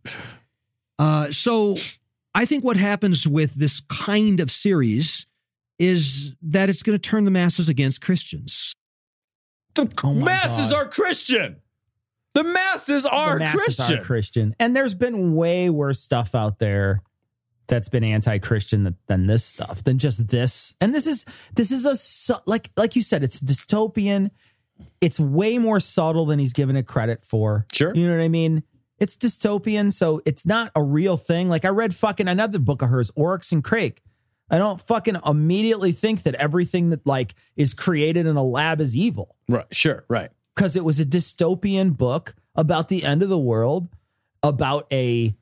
Speaker 13: So I think what happens with this kind of series is that it's going to turn the masses against Christians.
Speaker 8: The masses are Christian. The masses are Christian.
Speaker 2: And there's been way worse stuff out there that's been anti-Christian than this stuff, than just this. And this is like you said, it's dystopian. It's way more subtle than he's given it credit for.
Speaker 8: Sure.
Speaker 2: You know what I mean? It's dystopian, so it's not a real thing. Like I read fucking another book of hers, Oryx and Crake. I don't fucking immediately think that everything that like is created in a lab is evil.
Speaker 8: Right. Sure. Right.
Speaker 2: Because it was a dystopian book about the end of the world, about a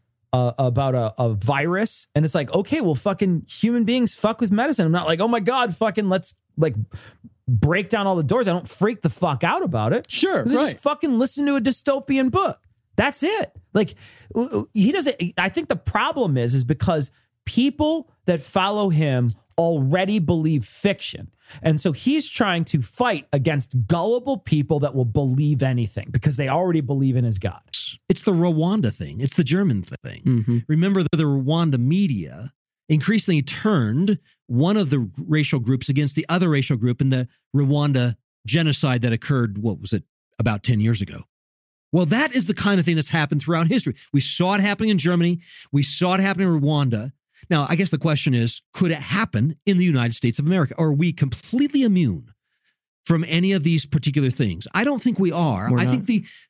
Speaker 2: virus, and it's like, okay, well, fucking human beings fuck with medicine. I'm not like, oh my god, fucking let's like break down all the doors. I don't freak the fuck out about it.
Speaker 8: Sure. Right.
Speaker 2: Just fucking listen to a dystopian book. That's it. Like he doesn't. I think the problem is because people that follow him already believe fiction. And so he's trying to fight against gullible people that will believe anything because they already believe in his God.
Speaker 13: It's the Rwanda thing. It's the German thing. Mm-hmm. Remember the Rwanda media increasingly turned one of the racial groups against the other racial group in the Rwanda genocide that occurred, what was it, about 10 years ago. Well, that is the kind of thing that's happened throughout history. We saw it happening in Germany. We saw it happening in Rwanda. Now, I guess the question is, could it happen in the United States of America? Or are we completely immune from any of these particular things? I don't think we are. I think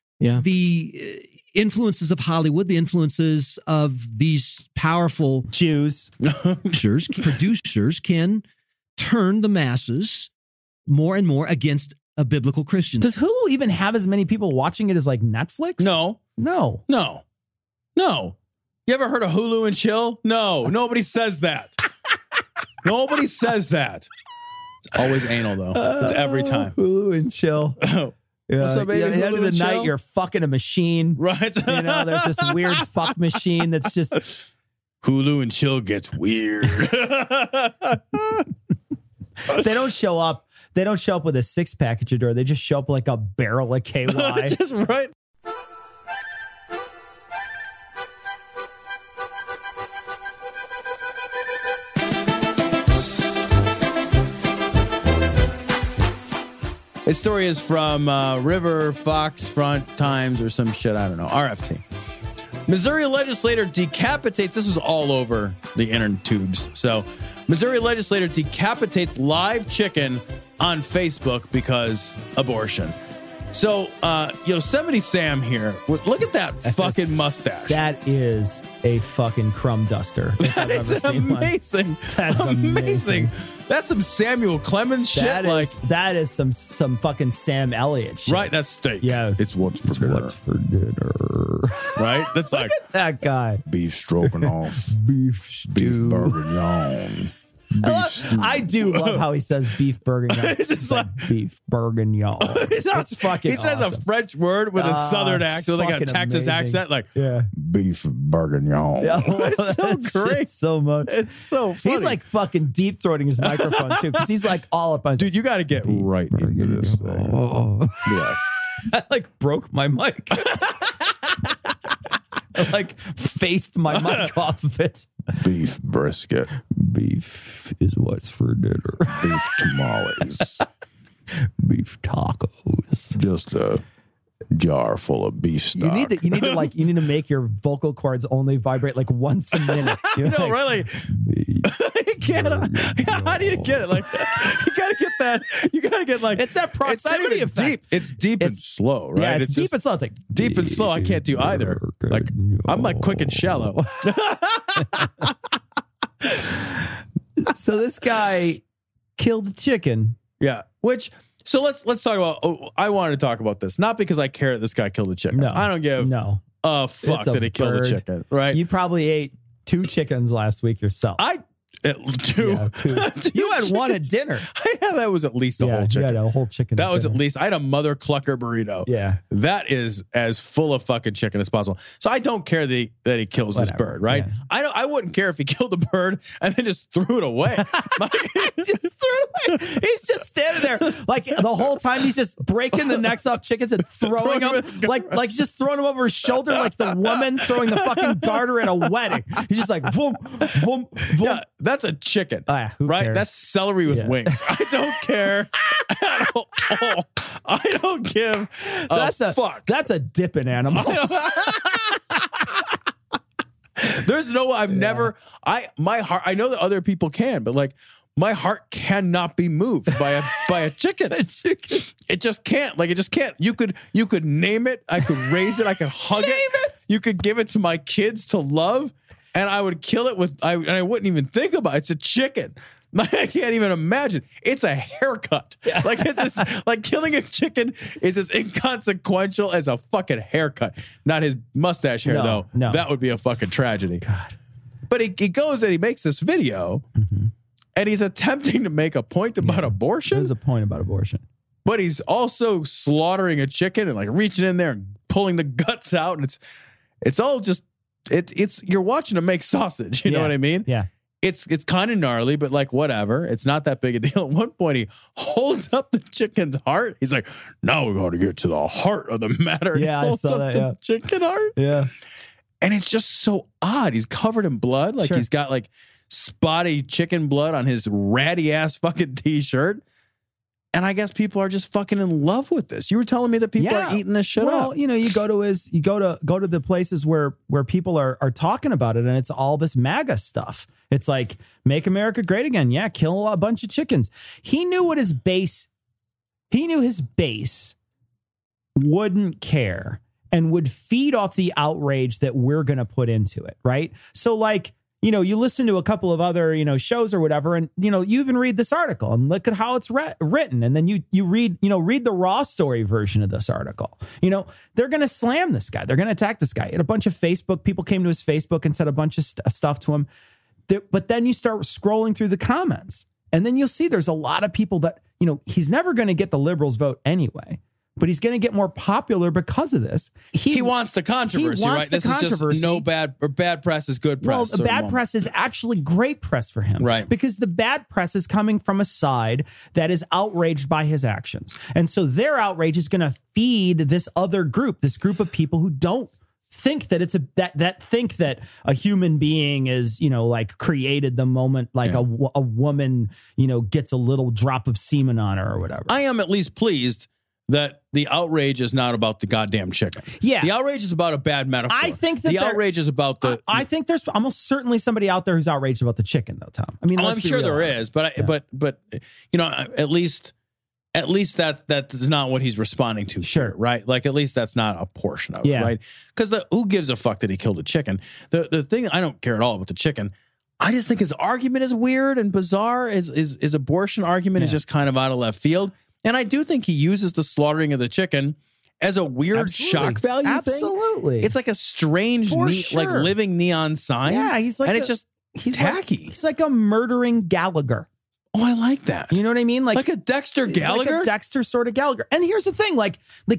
Speaker 13: the influences of Hollywood, the influences of these powerful
Speaker 2: Jews,
Speaker 13: producers can turn the masses more and more against a biblical Christian.
Speaker 2: Does Hulu even have as many people watching it as like Netflix?
Speaker 8: No. You ever heard of Hulu and Chill? No, nobody says that. Nobody says that. It's always anal though. It's every time.
Speaker 2: Hulu and Chill.
Speaker 8: Yeah. What's up, baby?
Speaker 2: At the end of the night,
Speaker 8: Chill?
Speaker 2: you're fucking a machine.
Speaker 8: Right.
Speaker 2: You know, there's this weird fuck machine that's just
Speaker 8: Hulu and Chill gets weird.
Speaker 2: They don't show up. They don't show up with a 6-pack at your door. They just show up like a barrel of KY.
Speaker 8: Just right. This story is from River, Fox, Front, Times, or some shit. I don't know. RFT. Missouri legislator decapitates. This is all over the internet tubes. So, Missouri legislator decapitates live chicken on Facebook because abortion. So, Yosemite Sam here. Look at that fucking mustache.
Speaker 2: That is a fucking crumb duster.
Speaker 8: That is amazing.
Speaker 2: That's amazing.
Speaker 8: That's some Samuel Clemens shit.
Speaker 2: That is some fucking Sam Elliott shit.
Speaker 8: Right, that's steak.
Speaker 2: Yeah.
Speaker 8: It's what's for dinner. Right? That's
Speaker 2: Look
Speaker 8: like
Speaker 2: at that guy.
Speaker 8: Beef stroganoff.
Speaker 2: Beef stew.
Speaker 8: Beef bourguignon.
Speaker 2: I do love how he says beef bourguignon. It's like beef bourguignon. It's fucking
Speaker 8: He says
Speaker 2: awesome.
Speaker 8: a French word with a southern accent, like a Texas accent, like beef bourguignon.
Speaker 2: Yeah,
Speaker 8: it's so great.
Speaker 2: So much.
Speaker 8: It's so funny.
Speaker 2: He's like fucking deep throating his microphone too, because he's like all up on.
Speaker 8: Dude, you got to get right into this thing. Yeah.
Speaker 2: I like broke my mic. I like faced my mic off of it.
Speaker 8: Beef brisket.
Speaker 2: Beef is what's for dinner.
Speaker 8: Beef tamales.
Speaker 2: Beef tacos.
Speaker 8: Just a jar full of beef stock.
Speaker 2: You need to make your vocal cords only vibrate like once a minute.
Speaker 8: No, really. can't. How do you get it? Like you gotta get that. You gotta get like
Speaker 2: it's that proximity
Speaker 8: it's
Speaker 2: effect.
Speaker 8: Deep. It's deep and slow, right?
Speaker 2: Yeah, it's deep
Speaker 8: just
Speaker 2: and slow. It's like
Speaker 8: deep and slow. I can't do either. Like I'm like quick and shallow.
Speaker 2: So this guy killed the chicken.
Speaker 8: Yeah. So let's talk about. Oh, I wanted to talk about this not because I care that this guy killed a chicken.
Speaker 2: No,
Speaker 8: I don't give a fuck that he killed a chicken. Right?
Speaker 2: You probably ate 2 chickens last week yourself.
Speaker 8: Two.
Speaker 2: Yeah, 2. You had one at dinner.
Speaker 8: That was at least a whole chicken.
Speaker 2: You had a whole chicken.
Speaker 8: That was at least. I had a Mother Clucker burrito.
Speaker 2: Yeah, that
Speaker 8: is as full of fucking chicken as possible. So I don't care that he kills this bird. Right? Yeah. I wouldn't care if he killed a bird and then just threw it away.
Speaker 2: Just threw it away. He's just standing there like the whole time. He's just breaking the necks off chickens and throwing them like just throwing them over his shoulder like the woman throwing the fucking garter at a wedding. He's just like boom, boom, boom.
Speaker 8: Yeah, that's a chicken, right?
Speaker 2: Cares?
Speaker 8: That's celery with wings. I don't care at all. I don't give a fuck.
Speaker 2: That's a dipping animal.
Speaker 8: There's no. My heart. I know that other people can, but like my heart cannot be moved by a chicken. It just can't. Like it just can't. You could name it. I could raise it. I could hug it. You could give it to my kids to love. And I would kill it and I wouldn't even think about it. It's a chicken. I can't even imagine. It's a haircut. Yeah. Like like killing a chicken is as inconsequential as a fucking haircut. Not his mustache hair though. No. That would be a fucking tragedy. God. But he goes and he makes this video and he's attempting to make a point about abortion.
Speaker 2: There's a point about abortion.
Speaker 8: But he's also slaughtering a chicken and like reaching in there and pulling the guts out. And it's all just it's you're watching him make sausage, you know what I mean?
Speaker 2: Yeah.
Speaker 8: It's kind of gnarly, but like whatever. It's not that big a deal. At one point he holds up the chicken's heart. He's like, now we're going to get to the heart of the matter.
Speaker 2: Yeah, I saw that.
Speaker 8: The chicken heart.
Speaker 2: Yeah.
Speaker 8: And it's just so odd. He's covered in blood. Like he's got like spotty chicken blood on his ratty ass fucking t-shirt. And I guess people are just fucking in love with this. You were telling me that people are eating this shit up.
Speaker 2: Well, you know, you go to the places where people are talking about it, and it's all this MAGA stuff. It's like, make America great again. Yeah, kill a bunch of chickens. He knew his base wouldn't care and would feed off the outrage that we're going to put into it, right? So like, you know, you listen to a couple of other, you know, shows or whatever, and, you know, you even read this article and look at how it's written. And then you read the raw story version of this article. You know, they're going to slam this guy. They're going to attack this guy. And a bunch of people came to his Facebook and said a bunch of stuff to him. But then you start scrolling through the comments and then you'll see there's a lot of people that, you know, he's never going to get the liberals vote anyway. But he's going to get more popular because of this. He wants the controversy, right?
Speaker 8: This is just no bad press is good press.
Speaker 2: Well, the bad press is actually great press for him.
Speaker 8: Right.
Speaker 2: Because the bad press is coming from a side that is outraged by his actions. And so their outrage is going to feed this other group, this group of people who don't think that it's think that a human being is, you know, like created the moment like a woman, you know, gets a little drop of semen on her or whatever.
Speaker 8: I am at least pleased that the outrage is not about the goddamn chicken.
Speaker 2: Yeah.
Speaker 8: The outrage is about a bad metaphor.
Speaker 2: I think that
Speaker 8: the outrage is about the...
Speaker 2: I think there's almost certainly somebody out there who's outraged about the chicken, though, Tom. I mean,
Speaker 8: I'm sure there is, but you know, at least that is not what he's responding to.
Speaker 2: Sure.
Speaker 8: Right? Like, at least that's not a portion of it, right? Because who gives a fuck that he killed a chicken? The thing, I don't care at all about the chicken. I just think his argument is weird and bizarre. His abortion argument is just kind of out of left field. And I do think he uses the slaughtering of the chicken as a weird shock value thing.
Speaker 2: Absolutely.
Speaker 8: It's like a strange, like living neon sign.
Speaker 2: Yeah, he's
Speaker 8: tacky.
Speaker 2: He's like a murdering Gallagher.
Speaker 8: Oh, I like that.
Speaker 2: You know what I mean?
Speaker 8: Like a Dexter Gallagher?
Speaker 2: Like a Dexter sort of Gallagher. And here's the thing, like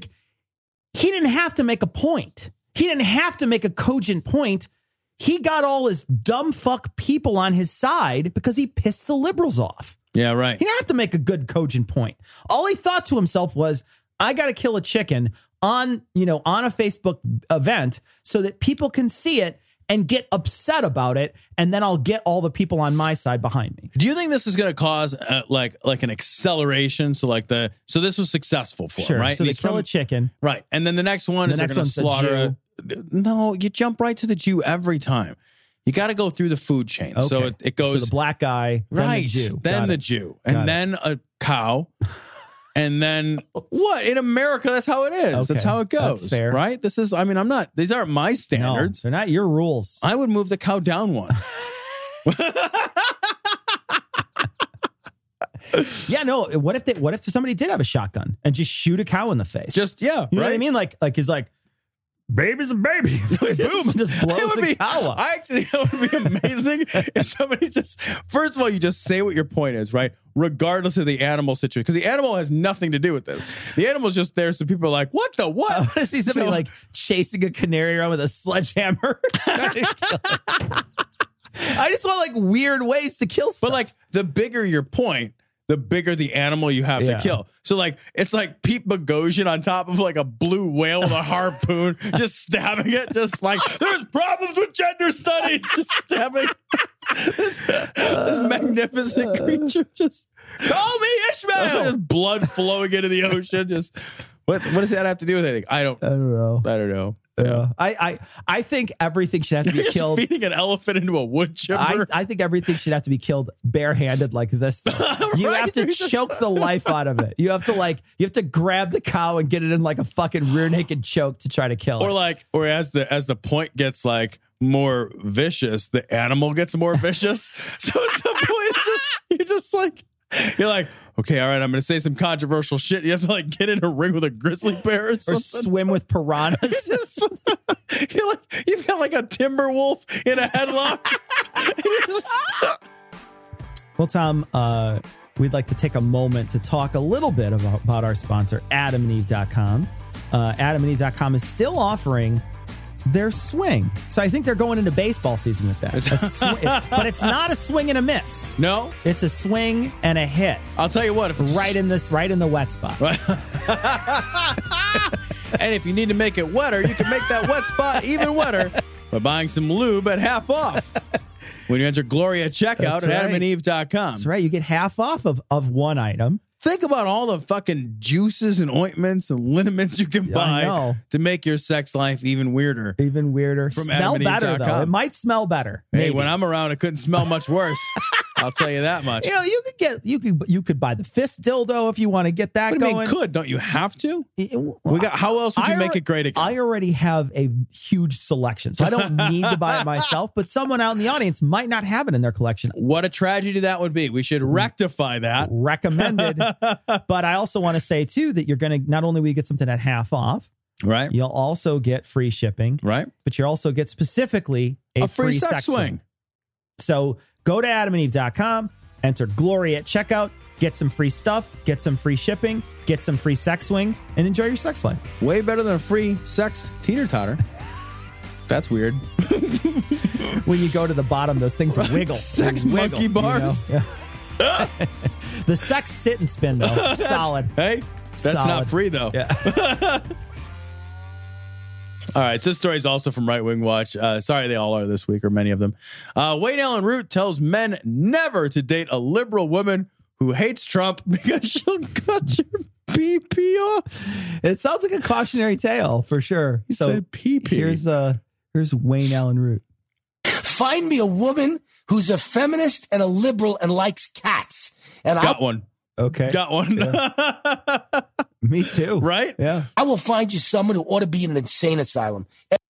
Speaker 2: he didn't have to make a point. He didn't have to make a cogent point. He got all his dumb fuck people on his side because he pissed the liberals off.
Speaker 8: Yeah, right.
Speaker 2: He didn't have to make a good cogent point. All he thought to himself was, I got to kill a chicken on a Facebook event so that people can see it and get upset about it. And then I'll get all the people on my side behind me.
Speaker 8: Do you think this is going to cause like an acceleration? So this was successful for him, right?
Speaker 2: So they kill a chicken.
Speaker 8: Right. And then the next one is they're going to slaughter. No, you jump right to the Jew every time. You got to go through the food chain.
Speaker 2: Okay.
Speaker 8: So it goes
Speaker 2: so the black guy, then
Speaker 8: right,
Speaker 2: the Jew.
Speaker 8: then
Speaker 2: Got
Speaker 8: the
Speaker 2: it.
Speaker 8: Jew,
Speaker 2: Got
Speaker 8: and then a cow, and then what? In America, that's how it is.
Speaker 2: Okay.
Speaker 8: That's how it goes.
Speaker 2: That's fair.
Speaker 8: Right? This is. I mean, I'm not. These aren't my standards.
Speaker 2: No, they're not your rules.
Speaker 8: I would move the cow down one.
Speaker 2: Yeah, no. What if somebody did have a shotgun and just shoot a cow in the face?
Speaker 8: Just
Speaker 2: you know
Speaker 8: right?
Speaker 2: what I mean? Like he's like, baby's a baby. Boom, and just blows the cow up.
Speaker 8: That would be amazing if somebody just. First of all, you just say what your point is, right? Regardless of the animal situation, because the animal has nothing to do with this. The animal's just there, so people are like, "What the what?"
Speaker 2: I want to see somebody like chasing a canary around with a sledgehammer. I just want like weird ways to kill stuff.
Speaker 8: But like the bigger your point, the bigger the animal you have to kill. So like it's like Pete Boghossian on top of like a blue whale with a harpoon, just stabbing it, just like there's problems with gender studies, just stabbing this magnificent creature. Just
Speaker 2: call me Ishmael.
Speaker 8: Just blood flowing into the ocean. Just what does that have to do with anything? I don't know.
Speaker 2: Yeah. I think everything should have to be
Speaker 8: You're
Speaker 2: killed.
Speaker 8: Feeding an elephant into a wood chipper.
Speaker 2: I think everything should have to be killed barehanded like this. You have to choke the life out of it. You have to grab the cow and get it in like a fucking rear naked choke to try to kill it.
Speaker 8: Or as the point gets like more vicious, the animal gets more vicious. So at some point, you're like, okay, all right, I'm going to say some controversial shit. You have to like get in a ring with a grizzly bear or something.
Speaker 2: Or swim with piranhas.
Speaker 8: You've got like a timber wolf in a headlock.
Speaker 2: Well, Tom, we'd like to take a moment to talk a little bit about our sponsor, AdamandEve.com. AdamandEve.com is still offering their swing. So I think they're going into baseball season with that. But it's not a swing and a miss.
Speaker 8: No.
Speaker 2: It's a swing and a hit.
Speaker 8: I'll tell you what. If
Speaker 2: right in the wet spot.
Speaker 8: And if you need to make it wetter, you can make that wet spot even wetter by buying some lube at half off. When you enter Glory at checkout at AdamandEve.com.
Speaker 2: That's right. You get half off of one item.
Speaker 8: Think about all the fucking juices and ointments and liniments you can buy to make your sex life even weirder.
Speaker 2: Even weirder.
Speaker 8: From
Speaker 2: smell better, though. It might smell better.
Speaker 8: Hey,
Speaker 2: maybe.
Speaker 8: when I'm around, it couldn't smell much worse. I'll tell you that much.
Speaker 2: You know, you could buy the fist dildo if you want to get that
Speaker 8: what do you
Speaker 2: going.
Speaker 8: mean could? Don't you have to? How else would you make it great again?
Speaker 2: I already have a huge selection, so I don't need to buy it myself, but someone out in the audience might not have it in their collection.
Speaker 8: What a tragedy that would be. We should rectify that.
Speaker 2: Recommended. But I also want to say, too, that you're going to not only will you get something at half off,
Speaker 8: right?
Speaker 2: You'll also get free shipping,
Speaker 8: right?
Speaker 2: But you'll also get specifically a free sex swing. So go to AdamandEve.com, enter Glory at checkout, get some free stuff, get some free shipping, get some free sex swing, and enjoy your sex life.
Speaker 8: Way better than a free sex teeter-totter. That's weird.
Speaker 2: When you go to the bottom, those things wiggle.
Speaker 8: Sex monkey bars.
Speaker 2: You know? The sex sit and spin, though. Solid.
Speaker 8: Hey, that's not free, though.
Speaker 2: Yeah.
Speaker 8: All right. So this story is also from Right Wing Watch. Sorry, they all are this week, or many of them. Wayne Allen Root tells men never to date a liberal woman who hates Trump because she'll cut your pee-pee off.
Speaker 2: It sounds like a cautionary tale for sure.
Speaker 8: He said pee-pee.
Speaker 2: Here's Wayne Allen Root.
Speaker 14: Find me a woman who's a feminist and a liberal and likes cats. And
Speaker 8: Got one.
Speaker 2: Okay.
Speaker 8: Got one.
Speaker 2: Yeah. Me too.
Speaker 8: Right?
Speaker 2: Yeah.
Speaker 14: I will find you someone who ought to be in an insane asylum.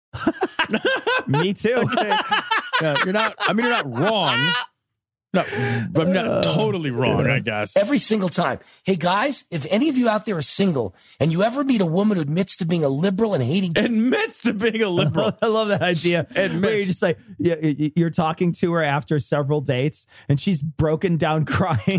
Speaker 2: Me too.
Speaker 8: Okay. Yeah, you're not wrong. No, I'm not totally wrong, I guess.
Speaker 14: Every single time. Hey, guys, if any of you out there are single and you ever meet a woman who admits to being a liberal and hating...
Speaker 8: Admits to being a liberal.
Speaker 2: I love that idea. Where you just like, you're talking to her after several dates and she's broken down crying.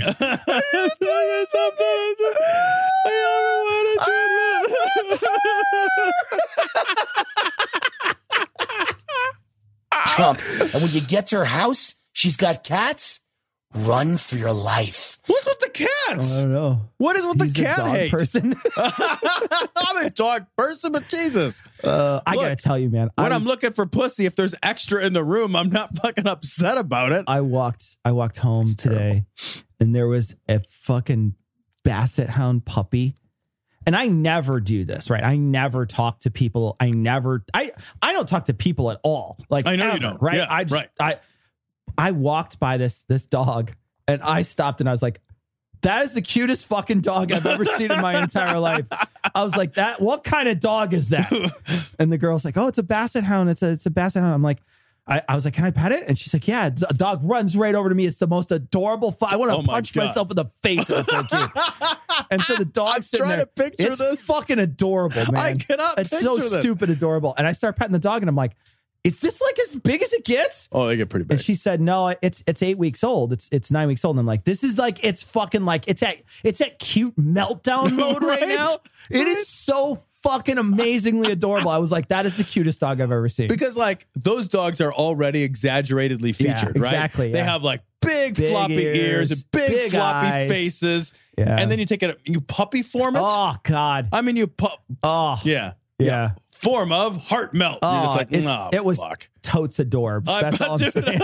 Speaker 14: Trump. And when you get to her house, she's got cats. Run for your life.
Speaker 8: What's with the cats?
Speaker 2: I don't know.
Speaker 8: What is with
Speaker 2: He's
Speaker 8: the cat
Speaker 2: a dog
Speaker 8: hate?
Speaker 2: person.
Speaker 8: I'm a dog person, but Jesus.
Speaker 2: I gotta tell you, man.
Speaker 8: When I'm looking for pussy, if there's extra in the room, I'm not fucking upset about it.
Speaker 2: I walked home today, and there was a fucking basset hound puppy. and I never do this, right? I never talk to people. I don't talk to people at all. Like,
Speaker 8: I know
Speaker 2: ever,
Speaker 8: you don't.
Speaker 2: right?
Speaker 8: Yeah,
Speaker 2: I walked by this dog and I stopped and I was like, that is the cutest fucking dog I've ever seen in my entire life. I was like, what kind of dog is that? And the girl's like, oh, it's a basset hound. It's a basset hound. I'm like, I was like, can I pet it? And she's like, yeah. The dog runs right over to me. It's the most adorable. I want to punch myself in the face. It was so cute. And so the dog's sitting there.
Speaker 8: To picture
Speaker 2: it's
Speaker 8: this.
Speaker 2: Fucking adorable, man.
Speaker 8: I cannot
Speaker 2: It's so
Speaker 8: picture this.
Speaker 2: stupid adorable. And I start petting the dog and I'm like, is this like as big as it gets?
Speaker 8: Oh, they get pretty big.
Speaker 2: And she said, no, it's 8 weeks old. It's 9 weeks old. And I'm like, this is like, it's fucking like, it's at cute meltdown mode right now. It is so fucking amazingly adorable. I was like, that is the cutest dog I've ever seen.
Speaker 8: Because like those dogs are already exaggeratedly featured, right?
Speaker 2: Exactly.
Speaker 8: They have like big floppy ears and big floppy
Speaker 2: eyes.
Speaker 8: faces.
Speaker 2: Yeah.
Speaker 8: And then you take it, you puppy form it.
Speaker 2: Oh God.
Speaker 8: I mean, yeah. Form of heart melt. You're just like,
Speaker 2: it was
Speaker 8: fuck.
Speaker 2: totes adorbs. That's all I'm saying.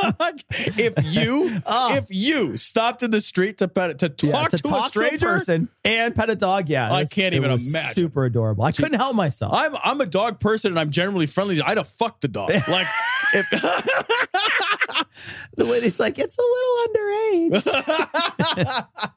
Speaker 8: If you stopped in the street to talk to a stranger
Speaker 2: person and pet a dog,
Speaker 8: I can't even imagine.
Speaker 2: Super adorable. I couldn't help myself.
Speaker 8: I'm a dog person and I'm generally friendly. I'd have fucked the dog. Like if
Speaker 2: the lady's like, it's a little underage.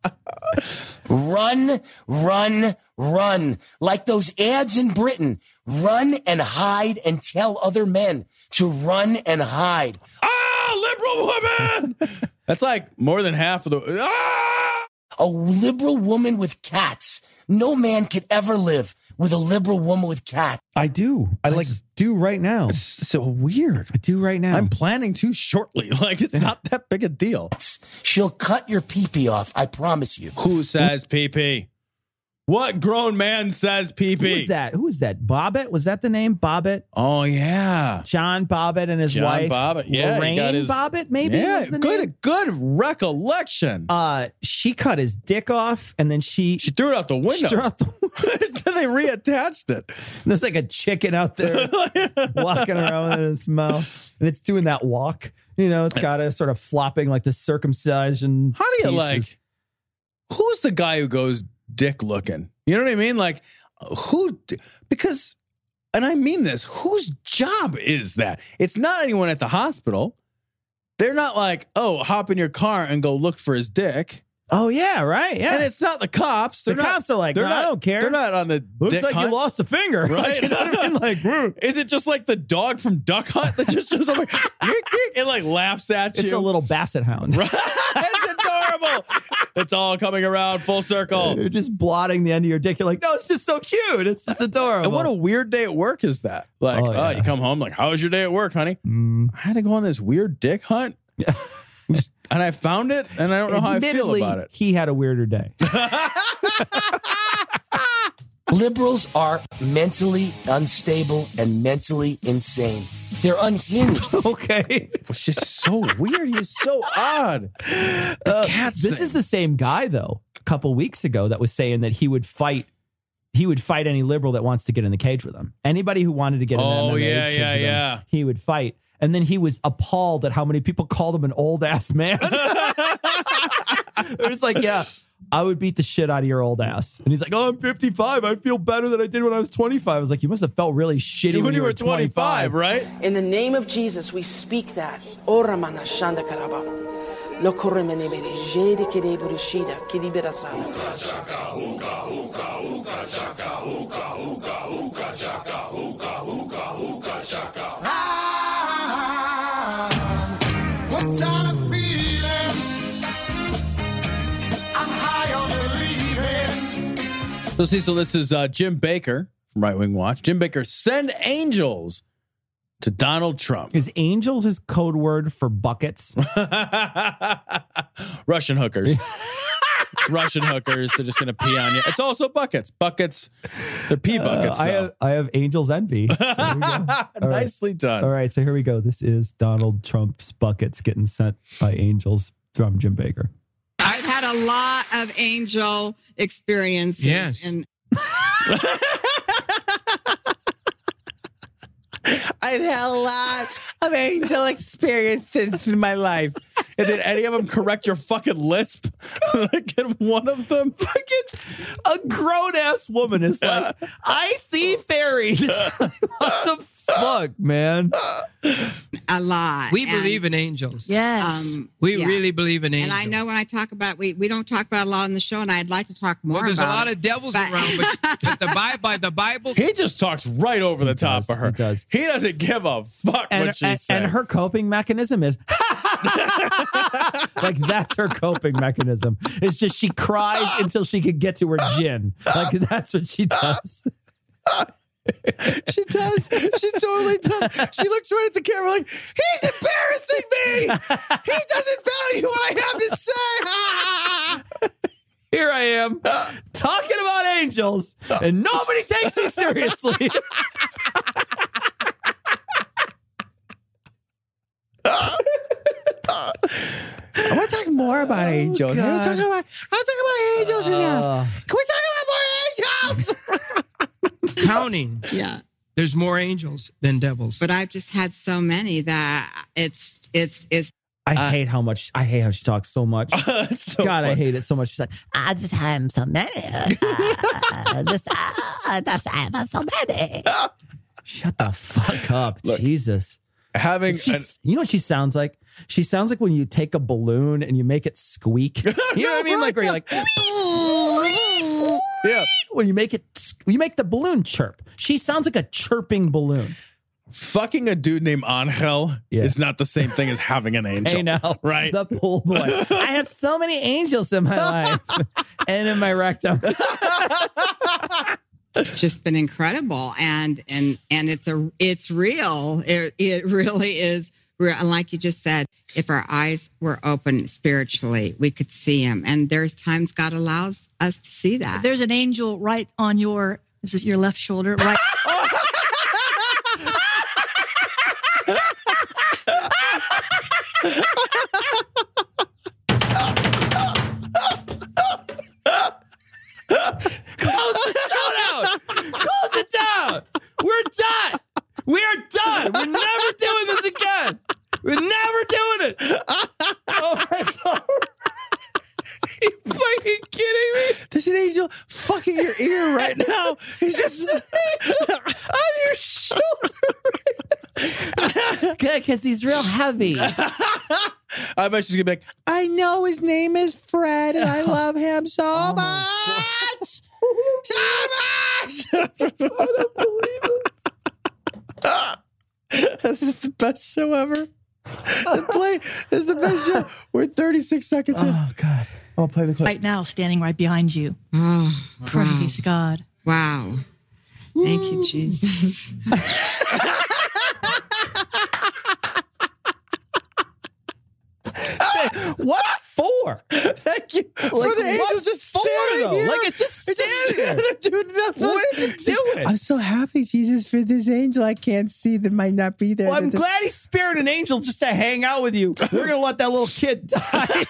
Speaker 14: Run. Like those ads in Britain. Run and hide and tell other men to run and hide.
Speaker 8: Liberal woman! That's like more than half of the...
Speaker 14: A liberal woman with cats. No man could ever live with a liberal woman with cats.
Speaker 2: I do. I do right now.
Speaker 8: It's so weird.
Speaker 2: I do right now.
Speaker 8: I'm planning to shortly. Like, it's not that big a deal.
Speaker 14: She'll cut your pee-pee off, I promise you.
Speaker 8: Who says pee-pee? What grown man says pee-pee?
Speaker 2: Who was that? Bobbitt? Was that the name? Bobbitt?
Speaker 8: Oh, yeah.
Speaker 2: John Bobbitt and his wife.
Speaker 8: Bobbitt. Yeah.
Speaker 2: Lorraine Bobbitt, maybe?
Speaker 8: Yeah,
Speaker 2: was the name?
Speaker 8: good recollection.
Speaker 2: She cut his dick off and then she
Speaker 8: threw it out the window. Then they reattached it.
Speaker 2: There's like a chicken out there walking around in its mouth. And it's doing that walk. You know, it's got a sort of flopping like the circumcision.
Speaker 8: How do you who's the guy who goes dick looking? You know what I mean? Like because, and I mean this, whose job is that? It's not anyone at the hospital. They're not like, oh, hop in your car and go look for his dick.
Speaker 2: Oh, yeah, right. Yeah.
Speaker 8: And it's not the cops.
Speaker 2: The cops are like, I don't care.
Speaker 8: They're not on the
Speaker 2: Looks
Speaker 8: dick
Speaker 2: like
Speaker 8: hunt.
Speaker 2: you lost a finger.
Speaker 8: Right?
Speaker 2: You know what I mean? Like,
Speaker 8: is it just like the dog from Duck Hunt that just shows up like, it like laughs at you?
Speaker 2: It's a little basset hound.
Speaker 8: Right? It's adorable. It's all coming around full circle.
Speaker 2: You're just blotting the end of your dick. You're like, no, it's just so cute. It's just adorable.
Speaker 8: And what a weird day at work is that? Like, you come home like, how was your day at work, honey? I had to go on this weird dick hunt. Yeah. And I found it, and I don't know how I feel about it.
Speaker 2: He had a weirder day.
Speaker 14: Liberals are mentally unstable and mentally insane. They're unhinged.
Speaker 2: Okay.
Speaker 8: It's just so weird. He's so odd.
Speaker 2: This is the same guy, though, a couple weeks ago that was saying that he would fight any liberal that wants to get in the cage with him. Anybody who wanted to get in the MMA cage with him, he would fight. And then he was appalled at how many people called him an old ass man. It was like, yeah, I would beat the shit out of your old ass. And he's like, oh, I'm 55. I feel better than I did when I was 25. I was like, you must have felt really shitty when you were 25,
Speaker 8: right?
Speaker 15: In the name of Jesus, we speak that. Ora mana shanda karaba. Lo koremene bere jede kede burishida kidibera sana.
Speaker 16: What kind of feeling? I'm high on believing.
Speaker 8: So, Cecil, this is Jim Baker from Right Wing Watch. Jim Baker, send angels to Donald Trump.
Speaker 2: Is angels his code word for buckets?
Speaker 8: Russian hookers. Russian hookers. They're just going to pee on you. It's also buckets. Buckets. They're pee buckets.
Speaker 2: I have angel's envy.
Speaker 8: Nicely done.
Speaker 2: All right. So here we go. This is Donald Trump's buckets getting sent by angels from Jim Baker.
Speaker 17: I've had a lot of angel experiences.
Speaker 18: Yes.
Speaker 17: And
Speaker 8: I've had a lot of angel experiences in my life. And did any of them correct your fucking lisp? Like in one of them?
Speaker 2: Fucking a grown-ass woman is like, I see fairies. What the fuck, man?
Speaker 18: A lot.
Speaker 19: We believe in angels.
Speaker 18: Yes.
Speaker 19: We really believe in angels.
Speaker 18: And I know when I talk about, we don't talk about a lot on the show, and I'd like to talk more
Speaker 19: well, there's
Speaker 18: about
Speaker 19: a lot of devils around, but the Bible.
Speaker 8: He just talks right over the top of her.
Speaker 2: He does.
Speaker 8: He doesn't give a fuck what she says.
Speaker 2: And her coping mechanism is like that's her coping mechanism. It's just she cries until she can get to her gin. Like that's what she does.
Speaker 8: She does. She totally does. She looks right at the camera like, he's embarrassing me. He doesn't value what I have to say.
Speaker 2: Here I am talking about angels, and nobody takes me seriously.
Speaker 8: I want to talk more about angels. I want to talk about angels in here. Can we talk about more angels?
Speaker 19: Counting.
Speaker 18: Yeah.
Speaker 19: There's more angels than devils.
Speaker 18: But I've just had so many that it's.
Speaker 2: I hate how she talks so much.
Speaker 8: So
Speaker 2: God,
Speaker 8: funny.
Speaker 2: I hate it so much. She's like, I just had so many. Just had so many. Shut the fuck up,
Speaker 8: Look,
Speaker 2: Jesus. You know what she sounds like? She sounds like when you take a balloon and you make it squeak. You know what I mean? Like where you're like,
Speaker 8: yeah.
Speaker 2: When you make the balloon chirp. She sounds like a chirping balloon.
Speaker 8: Fucking a dude named Angel is not the same thing as having an angel.
Speaker 2: I know.
Speaker 8: Right?
Speaker 2: The pool boy. I have so many angels in my life and in my rectum.
Speaker 18: It's just been incredible, and it's real. It really is real. And like you just said, if our eyes were open spiritually, we could see him. And there's times God allows us to see that.
Speaker 20: There's an angel right on your left shoulder, right?
Speaker 2: Close the show down. Close it down. We're done. We are done. We're never doing this again. We're never doing it. Oh my God. Are you fucking kidding me?
Speaker 8: There's an angel fucking your ear right now. He's just
Speaker 2: on your shoulder right now. Good, because he's real heavy.
Speaker 8: I bet she's gonna be like, I know his name is Fred and I love him so much. So much. I don't believe it. This is the best show ever. This is the best show. We're 36 seconds in.
Speaker 2: Oh God.
Speaker 8: I'll play the clip.
Speaker 20: Right now, standing right behind you.
Speaker 18: Oh,
Speaker 20: Praise God.
Speaker 18: Wow. Thank you, Jesus.
Speaker 2: What for?
Speaker 8: Thank you. For the angels just standing here.
Speaker 2: Like it's just standing there.
Speaker 8: Doing nothing.
Speaker 2: What is it doing?
Speaker 8: I'm so happy, Jesus, for this angel. I can't see that might not be there.
Speaker 2: Well, I'm glad he spared an angel just to hang out with you. We're gonna let that little kid die.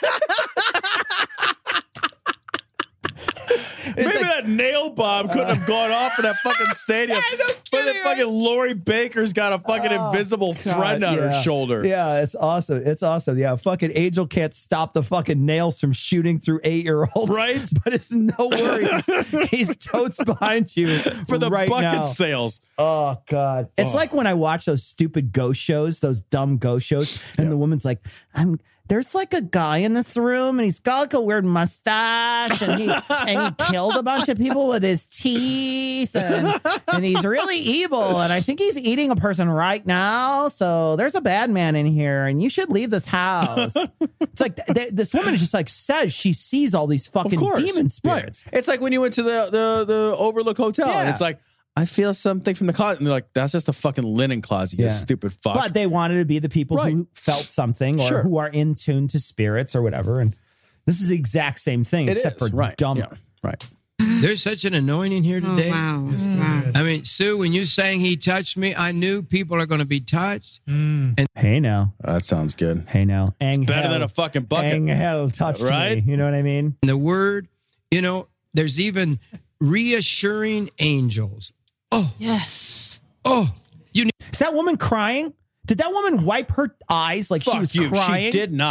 Speaker 8: Maybe that nail bomb couldn't have gone off in that fucking stadium. But that fucking Lori Baker's got a fucking invisible friend on her shoulder.
Speaker 2: Yeah, it's awesome. It's awesome. Yeah, fucking angel can't stop the fucking nails from shooting through 8-year-olds.
Speaker 8: Right?
Speaker 2: But it's no worries. He's totes behind you
Speaker 8: For the
Speaker 2: right
Speaker 8: bucket
Speaker 2: now.
Speaker 8: sales.
Speaker 2: Oh, God. It's like when I watch those stupid ghost shows, those dumb ghost shows, and the woman's like, there's like a guy in this room and he's got like a weird mustache and he killed a bunch of people with his teeth and he's really evil and I think he's eating a person right now. So there's a bad man in here and you should leave this house. It's like this woman just like says she sees all these fucking demon spirits.
Speaker 8: Right. It's like when you went to the Overlook Hotel and it's like, I feel something from the closet. And they're like, that's just a fucking linen closet, you stupid fuck.
Speaker 2: But they wanted to be the people who felt something or who are in tune to spirits or whatever. And this is the exact same thing, except for dumber.
Speaker 8: Yeah. Right.
Speaker 19: There's such an anointing here today.
Speaker 18: Oh, wow.
Speaker 19: I mean, Sue, when you sang he touched me, I knew people are going to be touched. And
Speaker 2: hey now.
Speaker 8: That sounds good.
Speaker 2: Hey now.
Speaker 8: It's better than a fucking bucket.
Speaker 2: Angel touched me. You know what I mean?
Speaker 19: The word, there's even reassuring angels. Oh.
Speaker 20: Yes.
Speaker 19: Oh.
Speaker 2: Is that woman crying? Did that woman wipe her eyes like she was crying?
Speaker 8: She did not.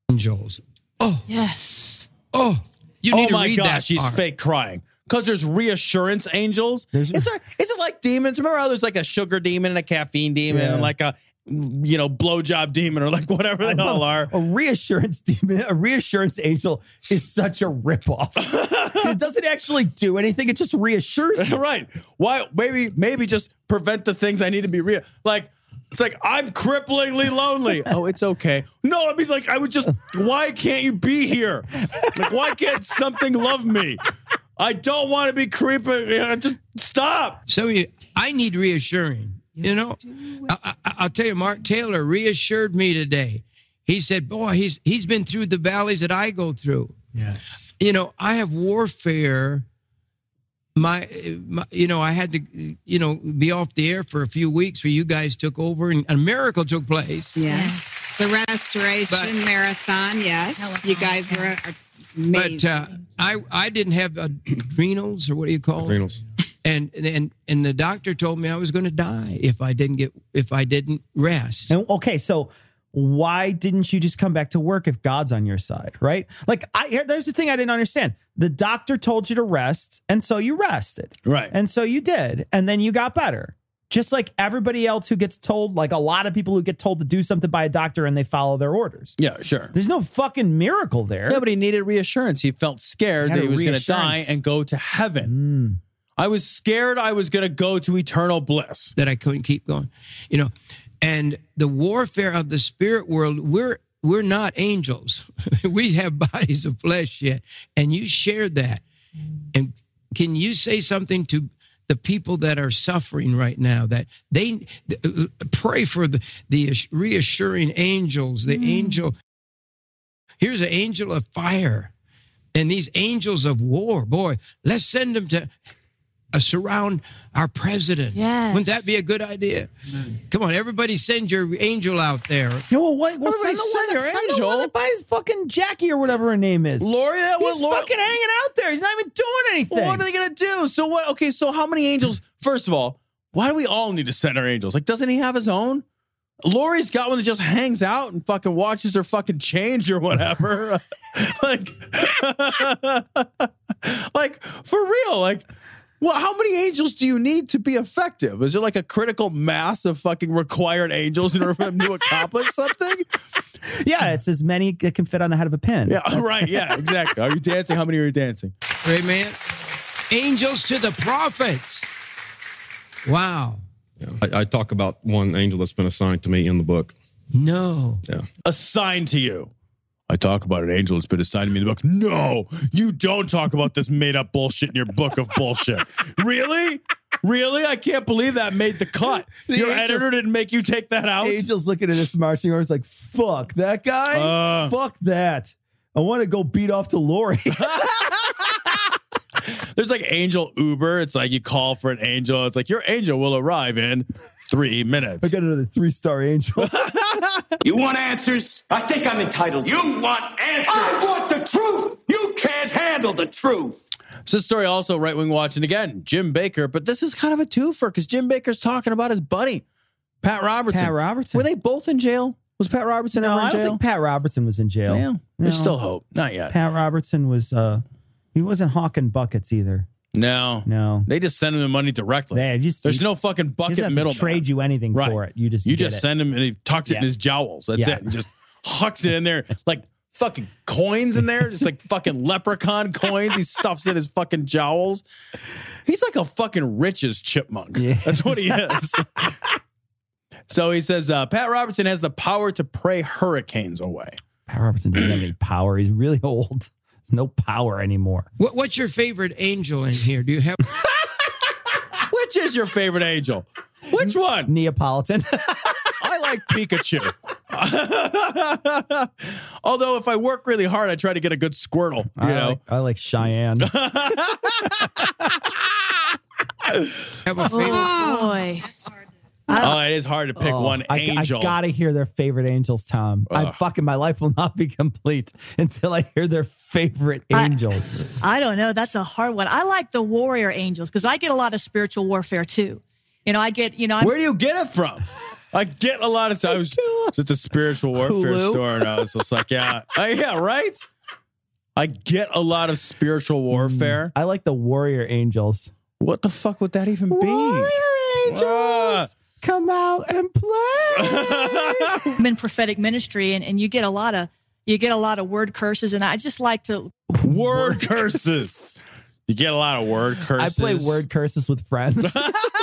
Speaker 19: angels. Oh,
Speaker 20: yes.
Speaker 19: Oh, you need to read that
Speaker 8: she's
Speaker 19: part.
Speaker 8: fake crying. Because there's reassurance angels. Is it like demons? Remember how there's like a sugar demon and a caffeine demon and like a blowjob demon or like whatever they all are.
Speaker 2: A reassurance demon, a reassurance angel is such a ripoff. It doesn't actually do anything. It just reassures you.
Speaker 8: Right. Why? Maybe just prevent the things I need to be like. It's like, I'm cripplingly lonely. Oh, it's okay. No, I mean, like, why can't you be here? Like, why can't something love me? I don't want to be creeping. Just stop.
Speaker 19: So I need reassuring. You know, I'll tell you, Mark Taylor reassured me today. He said, boy, he's been through the valleys that I go through.
Speaker 9: Yes.
Speaker 19: You know, I have warfare. I had to, be off the air for a few weeks where you guys took over and a miracle took place.
Speaker 18: Yes. The Restoration Marathon, yes. You guys were amazing.
Speaker 19: But I didn't have adrenals, or what do you call it?
Speaker 21: Adrenals.
Speaker 19: And the doctor told me I was going to die if I didn't rest.
Speaker 2: And okay, so why didn't you just come back to work if God's on your side, right? Like, there's the thing I didn't understand. The doctor told you to rest, and so you rested.
Speaker 8: Right.
Speaker 2: And so you did, and then you got better. Just like everybody else who gets told, like a lot of people who get told to do something by a doctor and they follow their orders.
Speaker 8: Yeah, sure.
Speaker 2: There's no fucking miracle there.
Speaker 8: Yeah, but he needed reassurance. He felt scared that he was going to die and go to heaven. I was scared I was going to go to eternal bliss.
Speaker 19: That I couldn't keep going, And the warfare of the spirit world, we're not angels. We have bodies of flesh yet. And you shared that. And can you say something to the people that are suffering right now, that they pray for the reassuring angels, the angel? Here's an angel of fire and these angels of war. Boy, let's send them to surround our president.
Speaker 20: Yes.
Speaker 19: Wouldn't that be a good idea? Come on, everybody send your angel out there.
Speaker 2: No, well, send the one that buys fucking Jackie or whatever her name is.
Speaker 8: Lori,
Speaker 2: he's fucking hanging out there. He's not even doing anything.
Speaker 8: Well, what are they going to do? So what? Okay, so how many angels? First of all, why do we all need to send our angels? Like, doesn't he have his own? Lori's got one that just hangs out and fucking watches her fucking change or whatever. like for real, like. Well, how many angels do you need to be effective? Is there like a critical mass of fucking required angels in order for them to accomplish something?
Speaker 2: Yeah, it's as many that can fit on the head of a pin.
Speaker 8: Yeah, right. Yeah, exactly. Are you dancing? How many are you dancing?
Speaker 19: Amen. Angels to the prophets. Wow.
Speaker 21: Yeah. I talk about one angel that's been assigned to me in the book.
Speaker 19: No.
Speaker 21: Yeah.
Speaker 8: Assigned to you. I talk about an angel that's been assigned to me in the book. No, you don't talk about this made up bullshit in your book of bullshit. Really? Really? I can't believe that made the cut. Your editor didn't make you take that out?
Speaker 2: Angel's looking at this marching orders like, fuck that guy. Fuck that. I want to go beat off to Lori.
Speaker 8: There's like angel Uber. It's like you call for an angel. It's like your angel will arrive in 3 minutes.
Speaker 2: I got another 3-star angel.
Speaker 22: You want answers? I think I'm entitled. You want answers? I want the truth. You can't handle the truth.
Speaker 8: So this story also right-wing watching again, Jim Baker, but this is kind of a twofer because Jim Baker's talking about his buddy, Pat Robertson.
Speaker 2: Pat Robertson.
Speaker 8: Were they both in jail? Was Pat Robertson ever in jail?
Speaker 2: I don't think Pat Robertson was in jail.
Speaker 8: Damn. There's still hope. Not yet.
Speaker 2: Pat Robertson was, he wasn't hawking buckets either.
Speaker 8: No. They just send him the money directly. There's no fucking bucket middleman.
Speaker 2: Trade you anything for it. You just
Speaker 8: send him and he tucks it in his jowls. That's it. He just hucks it in there like fucking coins in there. Just like fucking leprechaun coins. He stuffs in his fucking jowls. He's like a fucking riches chipmunk. Yeah. That's what he is. So he says, Pat Robertson has the power to pray hurricanes away.
Speaker 2: Pat Robertson doesn't have any power. He's really old. No power anymore.
Speaker 19: What's your favorite angel in here? Do you have?
Speaker 8: Which is your favorite angel? Which one?
Speaker 2: Neapolitan.
Speaker 8: I like Pikachu. Although if I work really hard, I try to get a good Squirtle.
Speaker 2: I like Cheyenne.
Speaker 19: Have a favorite?
Speaker 20: Oh, boy.
Speaker 8: It is hard to pick one angel.
Speaker 2: I gotta hear their favorite angels, Tom. My life will not be complete until I hear their favorite angels.
Speaker 20: I don't know. That's a hard one. I like the warrior angels because I get a lot of spiritual warfare too. I get,
Speaker 8: Where do you get it from? I get a lot of. I was at the spiritual warfare store, and I was just like, yeah, right. I get a lot of spiritual warfare.
Speaker 2: I like the warrior angels.
Speaker 8: What the fuck would that even be?
Speaker 2: Warrior angels, come out and play.
Speaker 20: I'm in prophetic ministry, and you get a lot of word curses, and I just like to
Speaker 8: word curses. You get a lot of word curses.
Speaker 2: I play word curses with friends.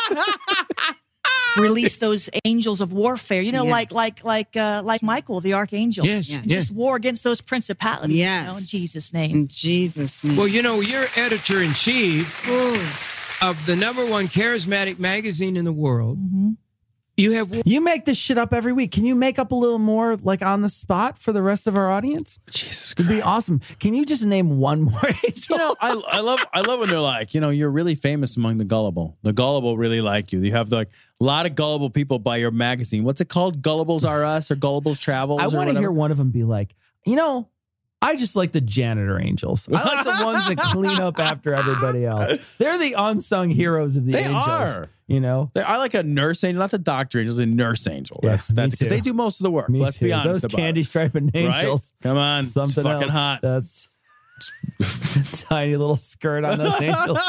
Speaker 20: Release those angels of warfare, like Michael, the archangel.
Speaker 19: Yes,
Speaker 20: Just war against those principalities. In Jesus' name.
Speaker 18: In Jesus' name.
Speaker 19: Well, you're editor-in-chief of the #1 charismatic magazine in the world.
Speaker 20: Mm-hmm.
Speaker 2: You make this shit up every week. Can you make up a little more, like, on the spot for the rest of our audience?
Speaker 8: Jesus Christ.
Speaker 2: It'd be awesome. Can you just name one more angel?
Speaker 8: I love when they're like, you're really famous among the gullible. The gullible really like you. You have a lot of gullible people buy your magazine. What's it called? Gullibles R Us or Gullibles Travels?
Speaker 2: I want to hear one of them be like, I just like the janitor angels. I like the ones that clean up after everybody else. They're the unsung heroes of the angels. They are.
Speaker 8: I like a nurse angel, not the doctor angel, the nurse angel. That's because they do most of the work. Let's be honest
Speaker 2: Those
Speaker 8: about
Speaker 2: candy striping angels.
Speaker 8: Right? Come on.
Speaker 2: Something
Speaker 8: it's fucking
Speaker 2: else.
Speaker 8: hot.
Speaker 2: That's tiny little skirt on those angels.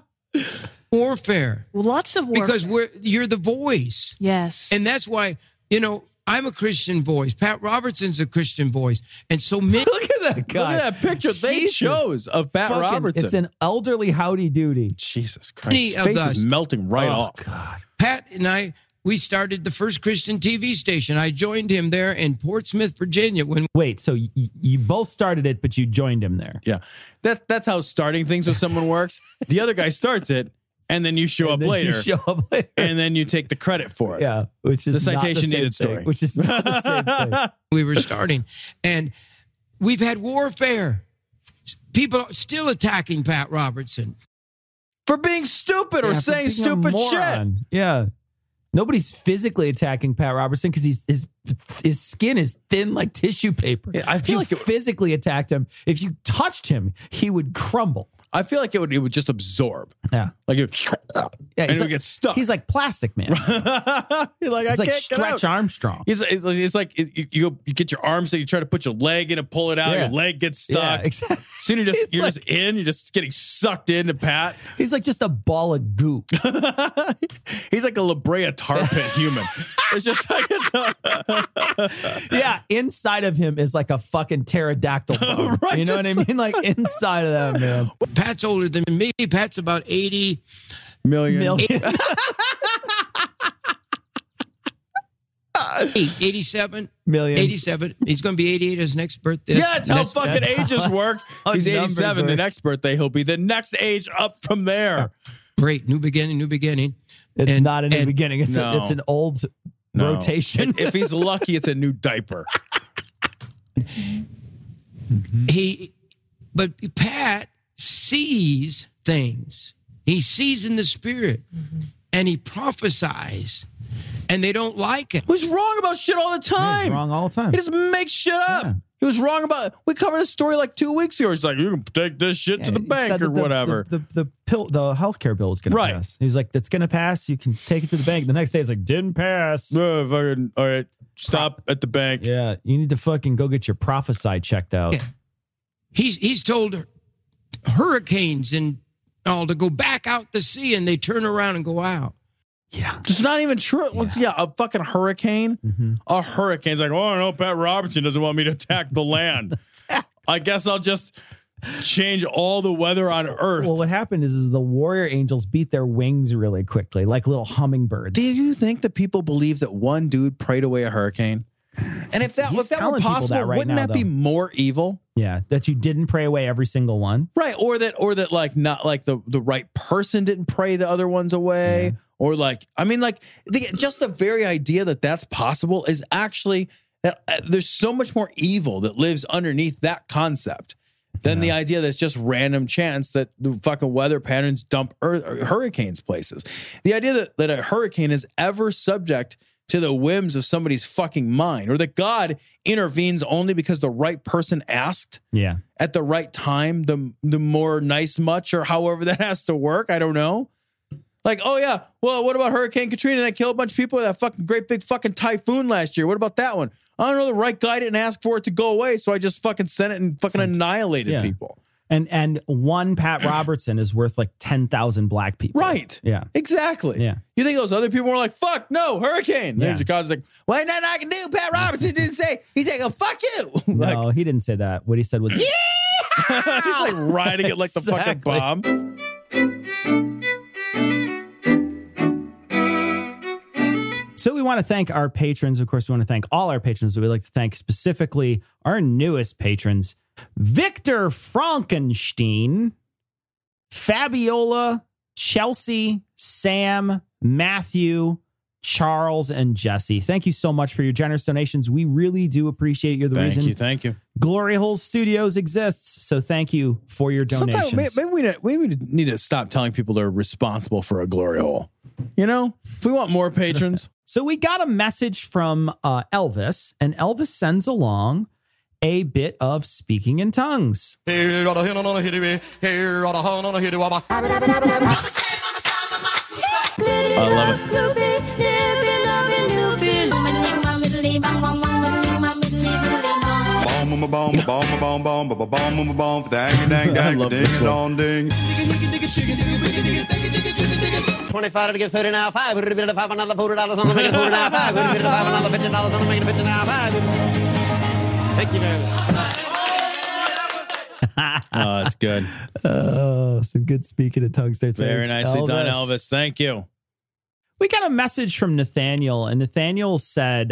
Speaker 19: Warfare.
Speaker 20: Well, lots of warfare.
Speaker 19: Because you're the voice.
Speaker 20: Yes.
Speaker 19: And that's why, I'm a Christian voice. Pat Robertson's a Christian voice. And so many.
Speaker 2: Look at that guy.
Speaker 8: Look at that picture they chose of Pat Robertson.
Speaker 2: It's an elderly howdy doody.
Speaker 8: Jesus Christ. His face is melting right off.
Speaker 2: God.
Speaker 19: Pat and we started the first Christian TV station. I joined him there in Portsmouth, Virginia.
Speaker 2: Wait, so you both started it, but you joined him there?
Speaker 8: Yeah. That's how starting things with someone works. The other guy starts it, and then you show up later. And then you take the credit for it.
Speaker 2: Yeah, which is
Speaker 8: the citation needed story.
Speaker 2: Which is not the same thing.
Speaker 19: We were starting, and we've had warfare. People are still attacking Pat Robertson
Speaker 8: for being stupid or saying stupid shit.
Speaker 2: Yeah. Nobody's physically attacking Pat Robertson because his skin is thin like tissue paper.
Speaker 8: Yeah, I feel
Speaker 2: like you physically attacked him. If you touched him, he would crumble.
Speaker 8: I feel like it would just absorb.
Speaker 2: Yeah.
Speaker 8: Like it would get stuck.
Speaker 2: He's like Plastic Man.
Speaker 8: He's like, I can't
Speaker 2: Stretch
Speaker 8: get out.
Speaker 2: Armstrong.
Speaker 8: It's like you get your arm, so you try to put your leg in and pull it out.
Speaker 2: Yeah.
Speaker 8: Your leg gets stuck.
Speaker 2: Yeah, exactly.
Speaker 8: Soon you're just getting sucked into Pat.
Speaker 2: He's like just a ball of goo.
Speaker 8: He's like a La Brea tar pit human. It's just like
Speaker 2: yeah, inside of him is like a fucking pterodactyl bone.
Speaker 8: Right,
Speaker 2: you know what I mean? Like inside of that, man.
Speaker 19: Pat's older than me. Pat's about 80
Speaker 8: million.
Speaker 19: 87
Speaker 2: million.
Speaker 19: 87. He's going to be 88 his next birthday.
Speaker 8: Yeah, that's how fucking ages work. He's 87.
Speaker 2: work.
Speaker 8: The next birthday, he'll be the next age up from there.
Speaker 19: Great. New beginning, new beginning.
Speaker 2: It's not a new beginning. It's an old rotation.
Speaker 8: If he's lucky, it's a new diaper.
Speaker 19: But Pat sees things. He sees in the spirit, and he prophesies, and they don't like it.
Speaker 8: He's wrong about shit all the time.
Speaker 2: He's wrong all the time.
Speaker 8: He just makes shit up. Yeah. He was wrong about. We covered a story like 2 weeks ago. He's like, you can take this shit to the bank or whatever.
Speaker 2: The healthcare bill is going to pass. He's like, that's going to pass. You can take it to the bank. The next day, it's like, didn't pass.
Speaker 8: All right, stop at the bank.
Speaker 2: Yeah, you need to fucking go get your prophesy checked out.
Speaker 19: Yeah. He's told hurricanes and all to go back out the sea, and they turn around and go out.
Speaker 2: Yeah.
Speaker 8: It's not even true. Yeah, a fucking hurricane. Mm-hmm. A hurricane's like, oh, no, Pat Robertson doesn't want me to attack the land. I guess I'll just change all the weather on Earth.
Speaker 2: Well, what happened is the warrior angels beat their wings really quickly, like little hummingbirds.
Speaker 8: Do you think that people believe that one dude prayed away a hurricane? And if that were possible, wouldn't that be more evil?
Speaker 2: Yeah, that you didn't pray away every single one.
Speaker 8: Right, or that like not like the right person didn't pray the other ones away. Yeah. Or just the very idea that that's possible is actually that there's so much more evil that lives underneath that concept than the idea that it's just random chance that the fucking weather patterns dump hurricanes places. The idea that a hurricane is ever subject to the whims of somebody's fucking mind, or that God intervenes only because the right person asked at the right time, the more nice much, or however that has to work. I don't know. Like, oh yeah, well, what about Hurricane Katrina that killed a bunch of people? That fucking great big fucking typhoon last year. What about that one? I don't know. The right guy didn't ask for it to go away, so I just fucking sent it and fucking annihilated people.
Speaker 2: And one Pat Robertson is worth like 10,000 black people.
Speaker 8: Right.
Speaker 2: Yeah.
Speaker 8: Exactly.
Speaker 2: Yeah.
Speaker 8: You think those other people were like, fuck, no, hurricane.
Speaker 2: Yeah.
Speaker 8: There's your cause like, well, ain't nothing I can do. Pat Robertson didn't say, he's like, oh, fuck you.
Speaker 2: No, he didn't say that. What he said was,
Speaker 8: He's like riding it like the fucking bomb.
Speaker 2: So we want to thank our patrons. Of course, we want to thank all our patrons. We'd like to thank specifically our newest patrons, Victor Frankenstein, Fabiola, Chelsea, Sam, Matthew, Charles, and Jesse. Thank you so much for your generous donations. We really do appreciate you. The reason
Speaker 8: Thank you.
Speaker 2: Glory Hole Studios exists. So thank you for your donations.
Speaker 8: Sometimes maybe we need to stop telling people they're responsible for a glory hole. You know, if we want more patrons.
Speaker 2: So we got a message from Elvis, and Elvis sends along a bit of speaking in tongues.
Speaker 8: I love
Speaker 1: I love this one.
Speaker 3: 25 to get 30 now, 5. We're going to $5 another $40 on the making $40 now, 5. We're going to $5 another $50 on the making $50 now, 5. Thank you very much.
Speaker 8: Oh, that's good.
Speaker 2: Oh, some good speaking in tongues there.
Speaker 8: Very nicely done, Elvis. Thank you.
Speaker 2: We got a message from Nathaniel, and Nathaniel said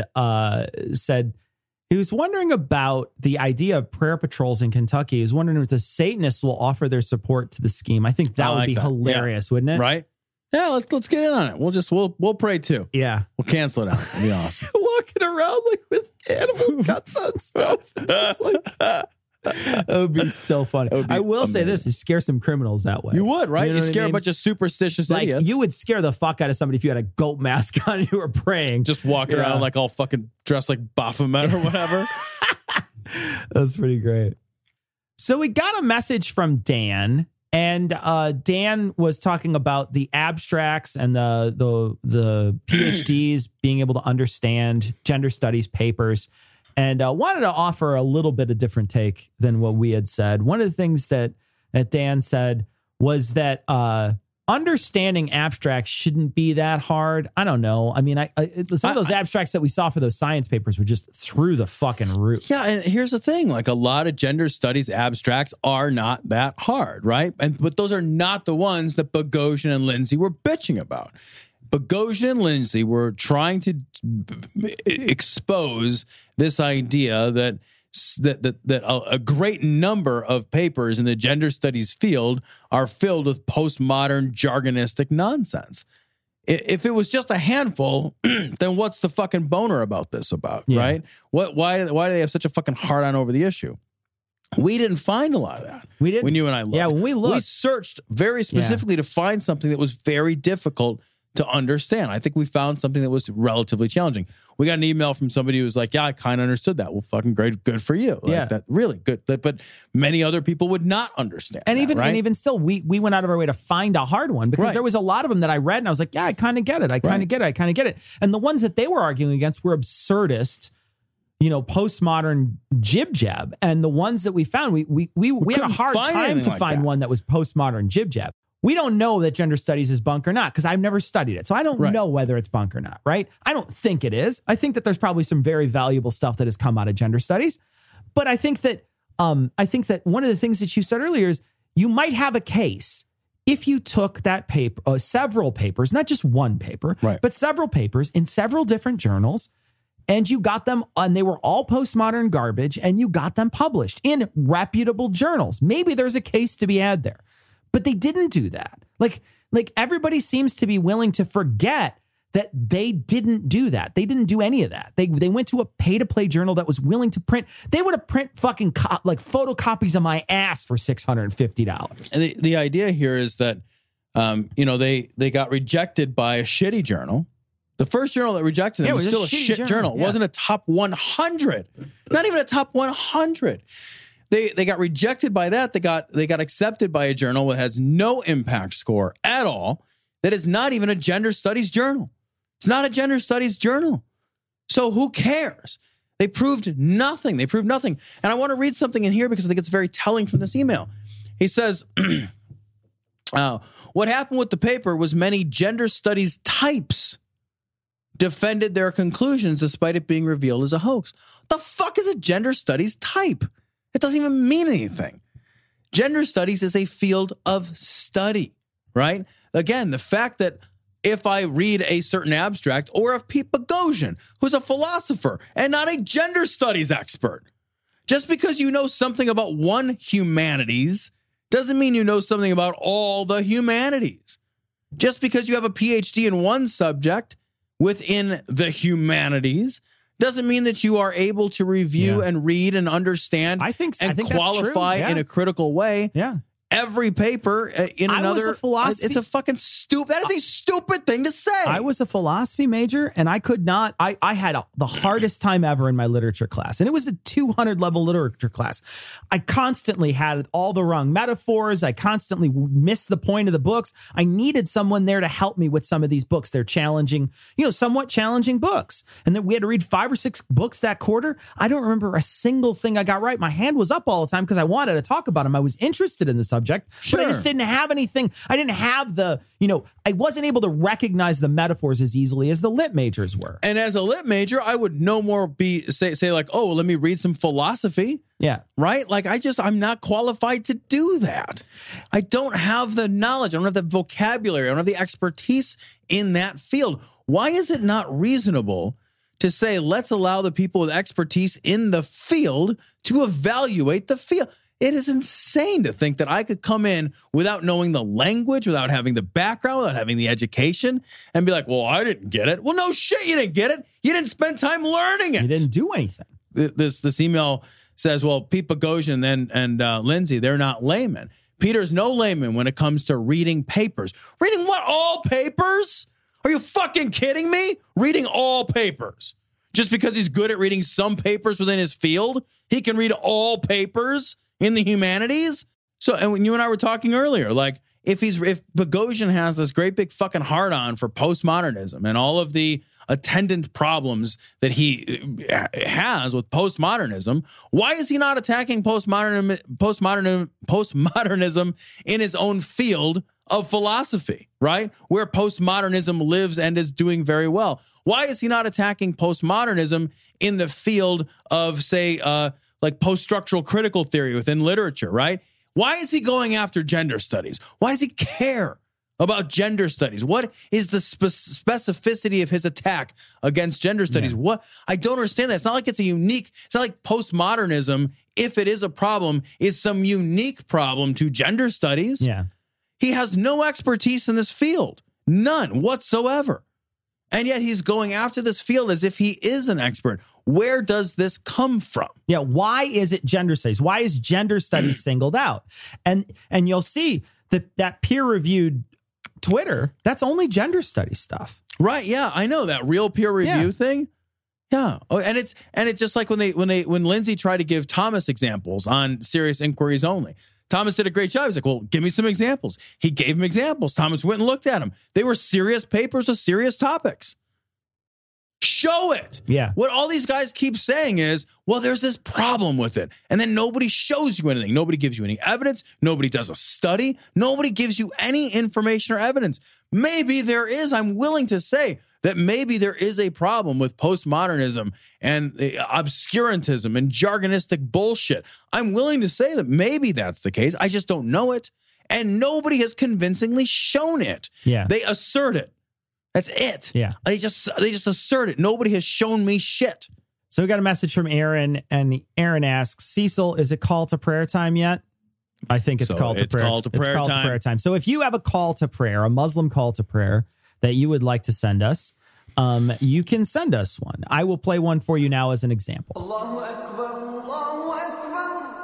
Speaker 2: he was wondering about the idea of prayer patrols in Kentucky. He was wondering if the Satanists will offer their support to the scheme. I think that would be hilarious, wouldn't it?
Speaker 8: Right? Yeah, let's get in on it. We'll pray too.
Speaker 2: Yeah.
Speaker 8: We'll cancel it out. It'll be awesome.
Speaker 2: Walking around like with animal guts on stuff. Just like, that would be so funny. I will say this, you scare some criminals that way.
Speaker 8: You would, right?
Speaker 2: You know
Speaker 8: You'd scare
Speaker 2: what I mean?
Speaker 8: a bunch of superstitious
Speaker 2: Like,
Speaker 8: idiots.
Speaker 2: you would scare the fuck out of somebody if you had a goat mask on and you were praying.
Speaker 8: Just walking around like all fucking dressed like Baphomet or whatever.
Speaker 2: That's pretty great. So we got a message from Dan, and Dan was talking about the abstracts and the PhDs being able to understand gender studies papers, and wanted to offer a little bit of different take than what we had said. One of the things that Dan said was that understanding abstracts shouldn't be that hard. I don't know. I mean, some of those abstracts that we saw for those science papers were just through the fucking roof.
Speaker 8: Yeah, and here's the thing: like a lot of gender studies abstracts are not that hard, right? But those are not the ones that Boghossian and Lindsay were bitching about. Boghossian and Lindsay were trying to expose this idea that a great number of papers in the gender studies field are filled with postmodern jargonistic nonsense. If it was just a handful, then what's the fucking boner about this about, right? Why do they have such a fucking hard on over the issue? We didn't find a lot of that.
Speaker 2: We didn't.
Speaker 8: When you and I looked.
Speaker 2: Yeah, when we looked.
Speaker 8: We searched very specifically to find something that was very difficult to understand. I think we found something that was relatively challenging. We got an email from somebody who was like, yeah, I kind of understood that. Well, fucking great. Good for you. Like, that really good. But many other people would not understand.
Speaker 2: And
Speaker 8: that,
Speaker 2: even still, we went out of our way to find a hard one because there was a lot of them that I read and I was like, yeah, I kind of get it. I kind of get it. And the ones that they were arguing against were absurdist, postmodern jib-jab. And the ones that we found, we had a hard time to find one that was postmodern jib-jab. We don't know that gender studies is bunk or not because I've never studied it. So I don't know whether it's bunk or not, right? I don't think it is. I think that there's probably some very valuable stuff that has come out of gender studies. But I think that one of the things that you said earlier is you might have a case if you took that paper, several papers, not just one paper, but several papers in several different journals, and you got them, and they were all postmodern garbage, and you got them published in reputable journals. Maybe there's a case to be had there. But they didn't do that. Like everybody seems to be willing to forget that they didn't do that. They didn't do any of that. They went to a pay-to-play journal that was willing to print. They would have print fucking photocopies of my ass for $650.
Speaker 8: And the idea here is that, they got rejected by a shitty journal. The first journal that rejected them was still a shit journal. It wasn't a top 100. Not even a top 100. They got rejected by that. They got accepted by a journal that has no impact score at all. that is not even a gender studies journal. It's not a gender studies journal. So who cares? They proved nothing. They proved nothing. And I want to read something in here because I think it's very telling from this email. He says, what happened with the paper was many gender studies types defended their conclusions despite it being revealed as a hoax. The fuck is a gender studies type? It doesn't even mean anything. Gender studies is a field of study, right? Again, the fact that if I read a certain abstract, or if Pete Boghossian, who's a philosopher and not a gender studies expert, just because you know something about one humanities doesn't mean you know something about all the humanities. Just because you have a PhD in one subject within the humanities doesn't mean that you are able to review and read and understand and qualify in a critical way.
Speaker 2: Yeah.
Speaker 8: Every paper in another.
Speaker 2: It's
Speaker 8: a fucking stupid. That is a stupid thing to say.
Speaker 2: I was a philosophy major, and I could not. I had the hardest time ever in my literature class, and it was a 200 level literature class. I constantly had all the wrong metaphors. I constantly missed the point of the books. I needed someone there to help me with some of these books. They're challenging, somewhat challenging books, and then we had to read 5 or 6 books that quarter. I don't remember a single thing I got right. My hand was up all the time because I wanted to talk about them. I was interested in the subject. But I just didn't have anything. I didn't have I wasn't able to recognize the metaphors as easily as the lit majors were.
Speaker 8: And as a lit major, I would no more say like, oh, let me read some philosophy.
Speaker 2: Yeah.
Speaker 8: Right? Like I'm not qualified to do that. I don't have the knowledge. I don't have the vocabulary. I don't have the expertise in that field. Why is it not reasonable to say, let's allow the people with expertise in the field to evaluate the field? It is insane to think that I could come in without knowing the language, without having the background, without having the education, and be like, well, I didn't get it. Well, no shit, you didn't get it. You didn't spend time learning it.
Speaker 2: You didn't do anything.
Speaker 8: This email says, well, Pete Boghossian and Lindsay, they're not laymen. Peter's no layman when it comes to reading papers. Reading what? All papers? Are you fucking kidding me? Reading all papers. Just because he's good at reading some papers within his field, he can read all papers in the humanities. So, and when you and I were talking earlier, like if Boghossian has this great big fucking hard on for postmodernism and all of the attendant problems that he has with postmodernism, why is he not attacking postmodernism in his own field of philosophy, right? Where postmodernism lives and is doing very well. Why is he not attacking postmodernism in the field of, say, like post-structural critical theory within literature, right? Why is he going after gender studies? Why does he care about gender studies? What is the specificity of his attack against gender studies? Yeah. What? I don't understand that. It's not like it's not like postmodernism, if it is a problem, is some unique problem to gender studies.
Speaker 2: Yeah.
Speaker 8: He has no expertise in this field. None whatsoever. And yet he's going after this field as if he is an expert. Where does this come from?
Speaker 2: Yeah. Why is it gender studies? Why is gender studies singled out? And you'll see that peer-reviewed Twitter, that's only gender studies stuff.
Speaker 8: Right. Yeah. I know that real peer review thing. Yeah. Oh, and it's just like when Lindsay tried to give Thomas examples on Serious Inquiries Only. Thomas did a great job. He's like, well, give me some examples. He gave him examples. Thomas went and looked at them. They were serious papers with serious topics. Show it.
Speaker 2: Yeah.
Speaker 8: What all these guys keep saying is, well, there's this problem with it. And then nobody shows you anything. Nobody gives you any evidence. Nobody does a study. Nobody gives you any information or evidence. Maybe there is. I'm willing to say that maybe there is a problem with postmodernism and obscurantism and jargonistic bullshit. I'm willing to say that maybe that's the case. I just don't know it. And nobody has convincingly shown it.
Speaker 2: Yeah.
Speaker 8: They assert it. That's it.
Speaker 2: Yeah.
Speaker 8: They just assert it. Nobody has shown me shit.
Speaker 2: So we got a message from Aaron, and Aaron asks, Cecil, is it call to prayer time yet? I think it's call to prayer.
Speaker 8: Call to prayer
Speaker 2: it's call to prayer time. So if you have a call to prayer, a Muslim call to prayer that you would like to send us, you can send us one. I will play one for you now as an example.
Speaker 16: Allahu Akbar, Allahu Akbar.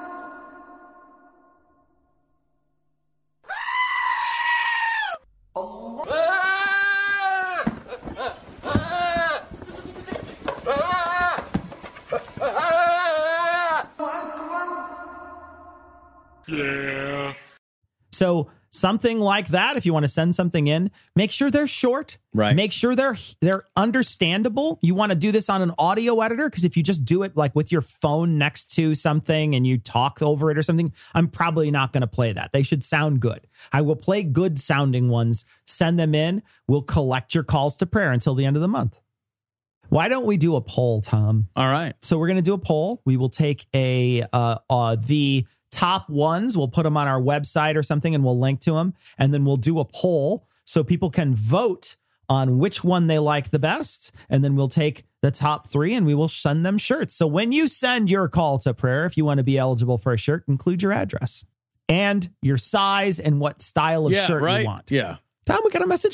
Speaker 2: So something like that. If you want to send something in, make sure they're short.
Speaker 8: Right.
Speaker 2: Make sure they're understandable. You want to do this on an audio editor, because if you just do it like with your phone next to something and you talk over it or something, I'm probably not going to play that. They should sound good. I will play good sounding ones. Send them in. We'll collect your calls to prayer until the end of the month. Why don't we do a poll, Tom?
Speaker 8: All right.
Speaker 2: So we're going to do a poll. We will take the top ones. We'll put them on our website or something, and we'll link to them. And then we'll do a poll so people can vote on which one they like the best. And then we'll take the top 3 and we will send them shirts. So when you send your call to prayer, if you want to be eligible for a shirt, include your address and your size and what style of shirt you want.
Speaker 8: Yeah.
Speaker 2: Tom, we got a message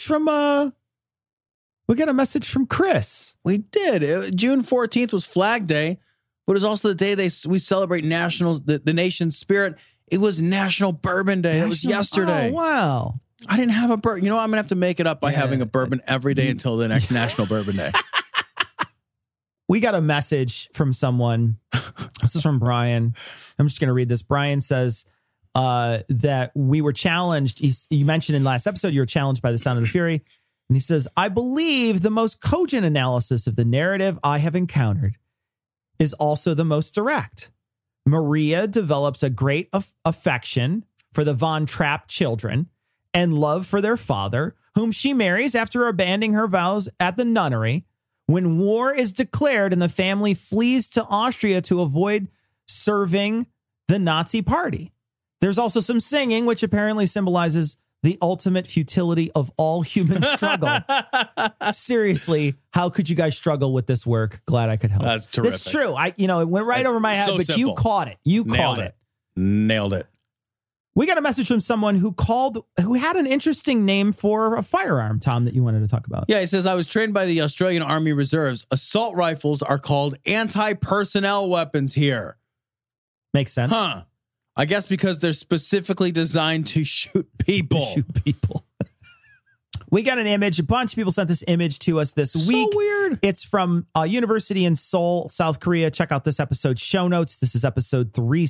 Speaker 2: from Chris.
Speaker 8: We did. June 14th was Flag Day, but it was also the day we celebrate the nation's spirit. It was National Bourbon Day. It was yesterday.
Speaker 2: Oh, wow.
Speaker 8: I didn't have a bourbon. You know what? I'm going to have to make it up by having a bourbon every day until the next National Bourbon Day.
Speaker 2: We got a message from someone. This is from Brian. I'm just going to read this. Brian says that we were challenged. You mentioned in last episode, you were challenged by the Sound of the Fury. And he says, I believe the most cogent analysis of the narrative I have encountered is also the most direct. Maria develops a great affection for the Von Trapp children and love for their father, whom she marries after abandoning her vows at the nunnery. When war is declared and the family flees to Austria to avoid serving the Nazi party. There's also some singing, which apparently symbolizes the ultimate futility of all human struggle. Seriously, how could you guys struggle with this work? Glad I could help.
Speaker 8: That's terrific.
Speaker 2: It's true. It went right over my head, but
Speaker 8: simple.
Speaker 2: you caught it.
Speaker 8: Nailed it.
Speaker 2: We got a message from someone who had an interesting name for a firearm, Tom, that you wanted to talk about.
Speaker 8: Yeah, he says, I was trained by the Australian Army Reserves. Assault rifles are called anti-personnel weapons here.
Speaker 2: Makes sense.
Speaker 8: Huh. I guess because they're specifically designed to shoot people.
Speaker 2: We got an image. A bunch of people sent this image to us this week.
Speaker 8: So weird.
Speaker 2: It's from a university in Seoul, South Korea. Check out this episode's show notes. This is episode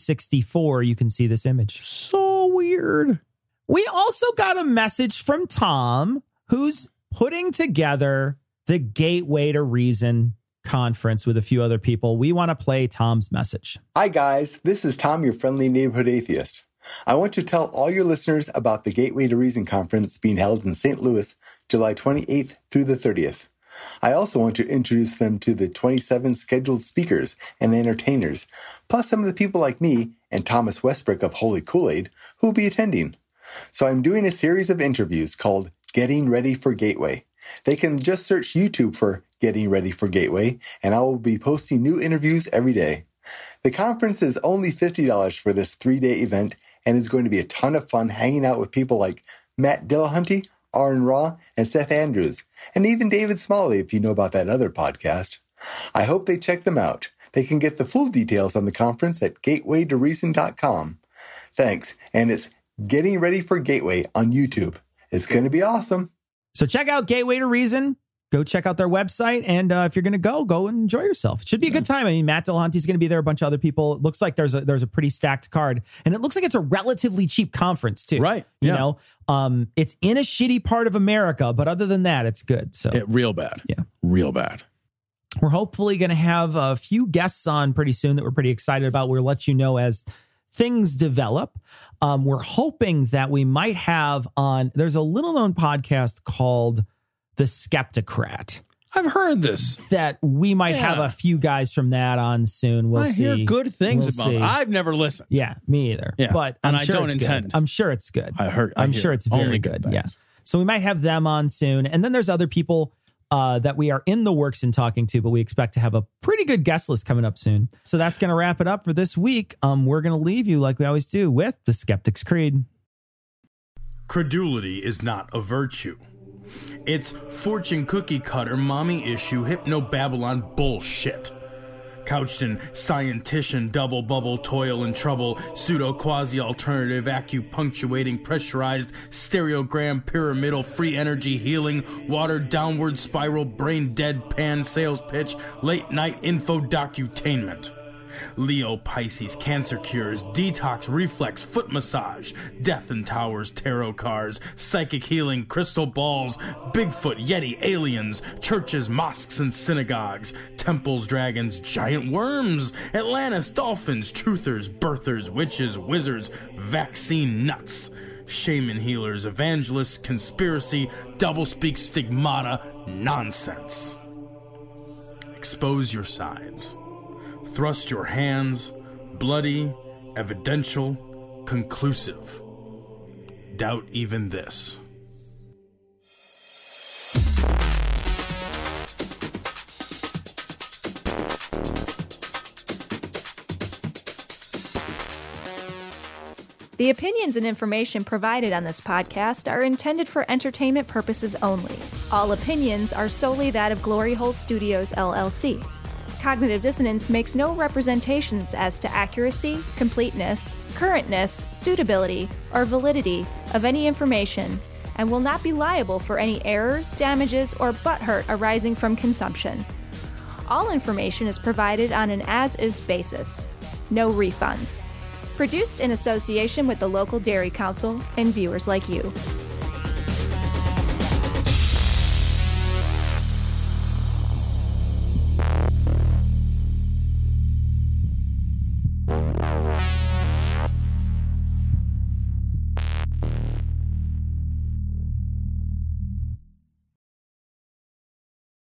Speaker 2: 364. You can see this image.
Speaker 8: So weird.
Speaker 2: We also got a message from Tom, who's putting together the Gateway to Reason conference with a few other people. We want to play Tom's message.
Speaker 4: Hi, guys. This is Tom, your friendly neighborhood atheist. I want to tell all your listeners about the Gateway to Reason conference being held in St. Louis, July 28th through the 30th. I also want to introduce them to the 27 scheduled speakers and entertainers, plus some of the people like me and Thomas Westbrook of Holy Kool-Aid who will be attending. So I'm doing a series of interviews called Getting Ready for Gateway. They can just search YouTube for Getting Ready for Gateway, and I will be posting new interviews every day. The conference is only $50 for this 3-day event, and it's going to be a ton of fun hanging out with people like Matt Dillahunty, Aaron Raw, and Seth Andrews, and even David Smalley if you know about that other podcast. I hope they check them out. They can get the full details on the conference at gatewaytoreason.com. Thanks, and it's Getting Ready for Gateway on YouTube. It's going to be awesome.
Speaker 2: So check out Gateway to Reason. Go check out their website. And if you're going to go and enjoy yourself. It should be a good time. I mean, Matt Dillahunty's going to be there. A bunch of other people. It looks like there's a pretty stacked card. And it looks like it's a relatively cheap conference, too.
Speaker 8: Right.
Speaker 2: You know, it's in a shitty part of America. But other than that, it's good. So
Speaker 8: real bad.
Speaker 2: Yeah.
Speaker 8: Real bad.
Speaker 2: We're hopefully going to have a few guests on pretty soon that we're pretty excited about. We'll let you know as things develop. We're hoping that we might have on, there's a little known podcast called The Skeptocrat.
Speaker 8: I've heard this.
Speaker 2: That we might have a few guys from that on soon. We'll see.
Speaker 8: I hear good things about it. I've never listened.
Speaker 2: Yeah, me either.
Speaker 8: Yeah,
Speaker 2: but
Speaker 8: and
Speaker 2: I'm sure
Speaker 8: I don't
Speaker 2: it's
Speaker 8: intend.
Speaker 2: Good. I'm sure it's good.
Speaker 8: I'm
Speaker 2: sure it's very good. Yeah. So we might have them on soon. And then there's other people that we are in the works and talking to, but we expect to have a pretty good guest list coming up soon. So that's going to wrap it up for this week. We're going to leave you like we always do with the Skeptic's Creed.
Speaker 5: Credulity is not a virtue. It's fortune cookie cutter, mommy issue, hypno Babylon bullshit. Couched in scientician, double bubble, toil and trouble, pseudo quasi alternative, acupunctuating, pressurized, stereogram, pyramidal, free energy healing, watered downward spiral, brain deadpan sales pitch, late night info docutainment. Leo Pisces cancer cures, detox reflex foot massage, death in towers, tarot cards, psychic healing, crystal balls, Bigfoot, Yeti, aliens, churches, mosques and synagogues, temples, dragons, giant worms, Atlantis, dolphins, truthers, birthers, witches, wizards, vaccine nuts, shaman healers, evangelists, conspiracy, doublespeak, stigmata, nonsense. Expose your sides. Thrust your hands, bloody, evidential, conclusive. Doubt even this.
Speaker 6: The opinions and information provided on this podcast are intended for entertainment purposes only. All opinions are solely that of Glory Hole Studios, LLC. Cognitive Dissonance makes no representations as to accuracy, completeness, currentness, suitability, or validity of any information, and will not be liable for any errors, damages, or butthurt arising from consumption. All information is provided on an as-is basis. No refunds. Produced in association with the local Dairy Council and viewers like you.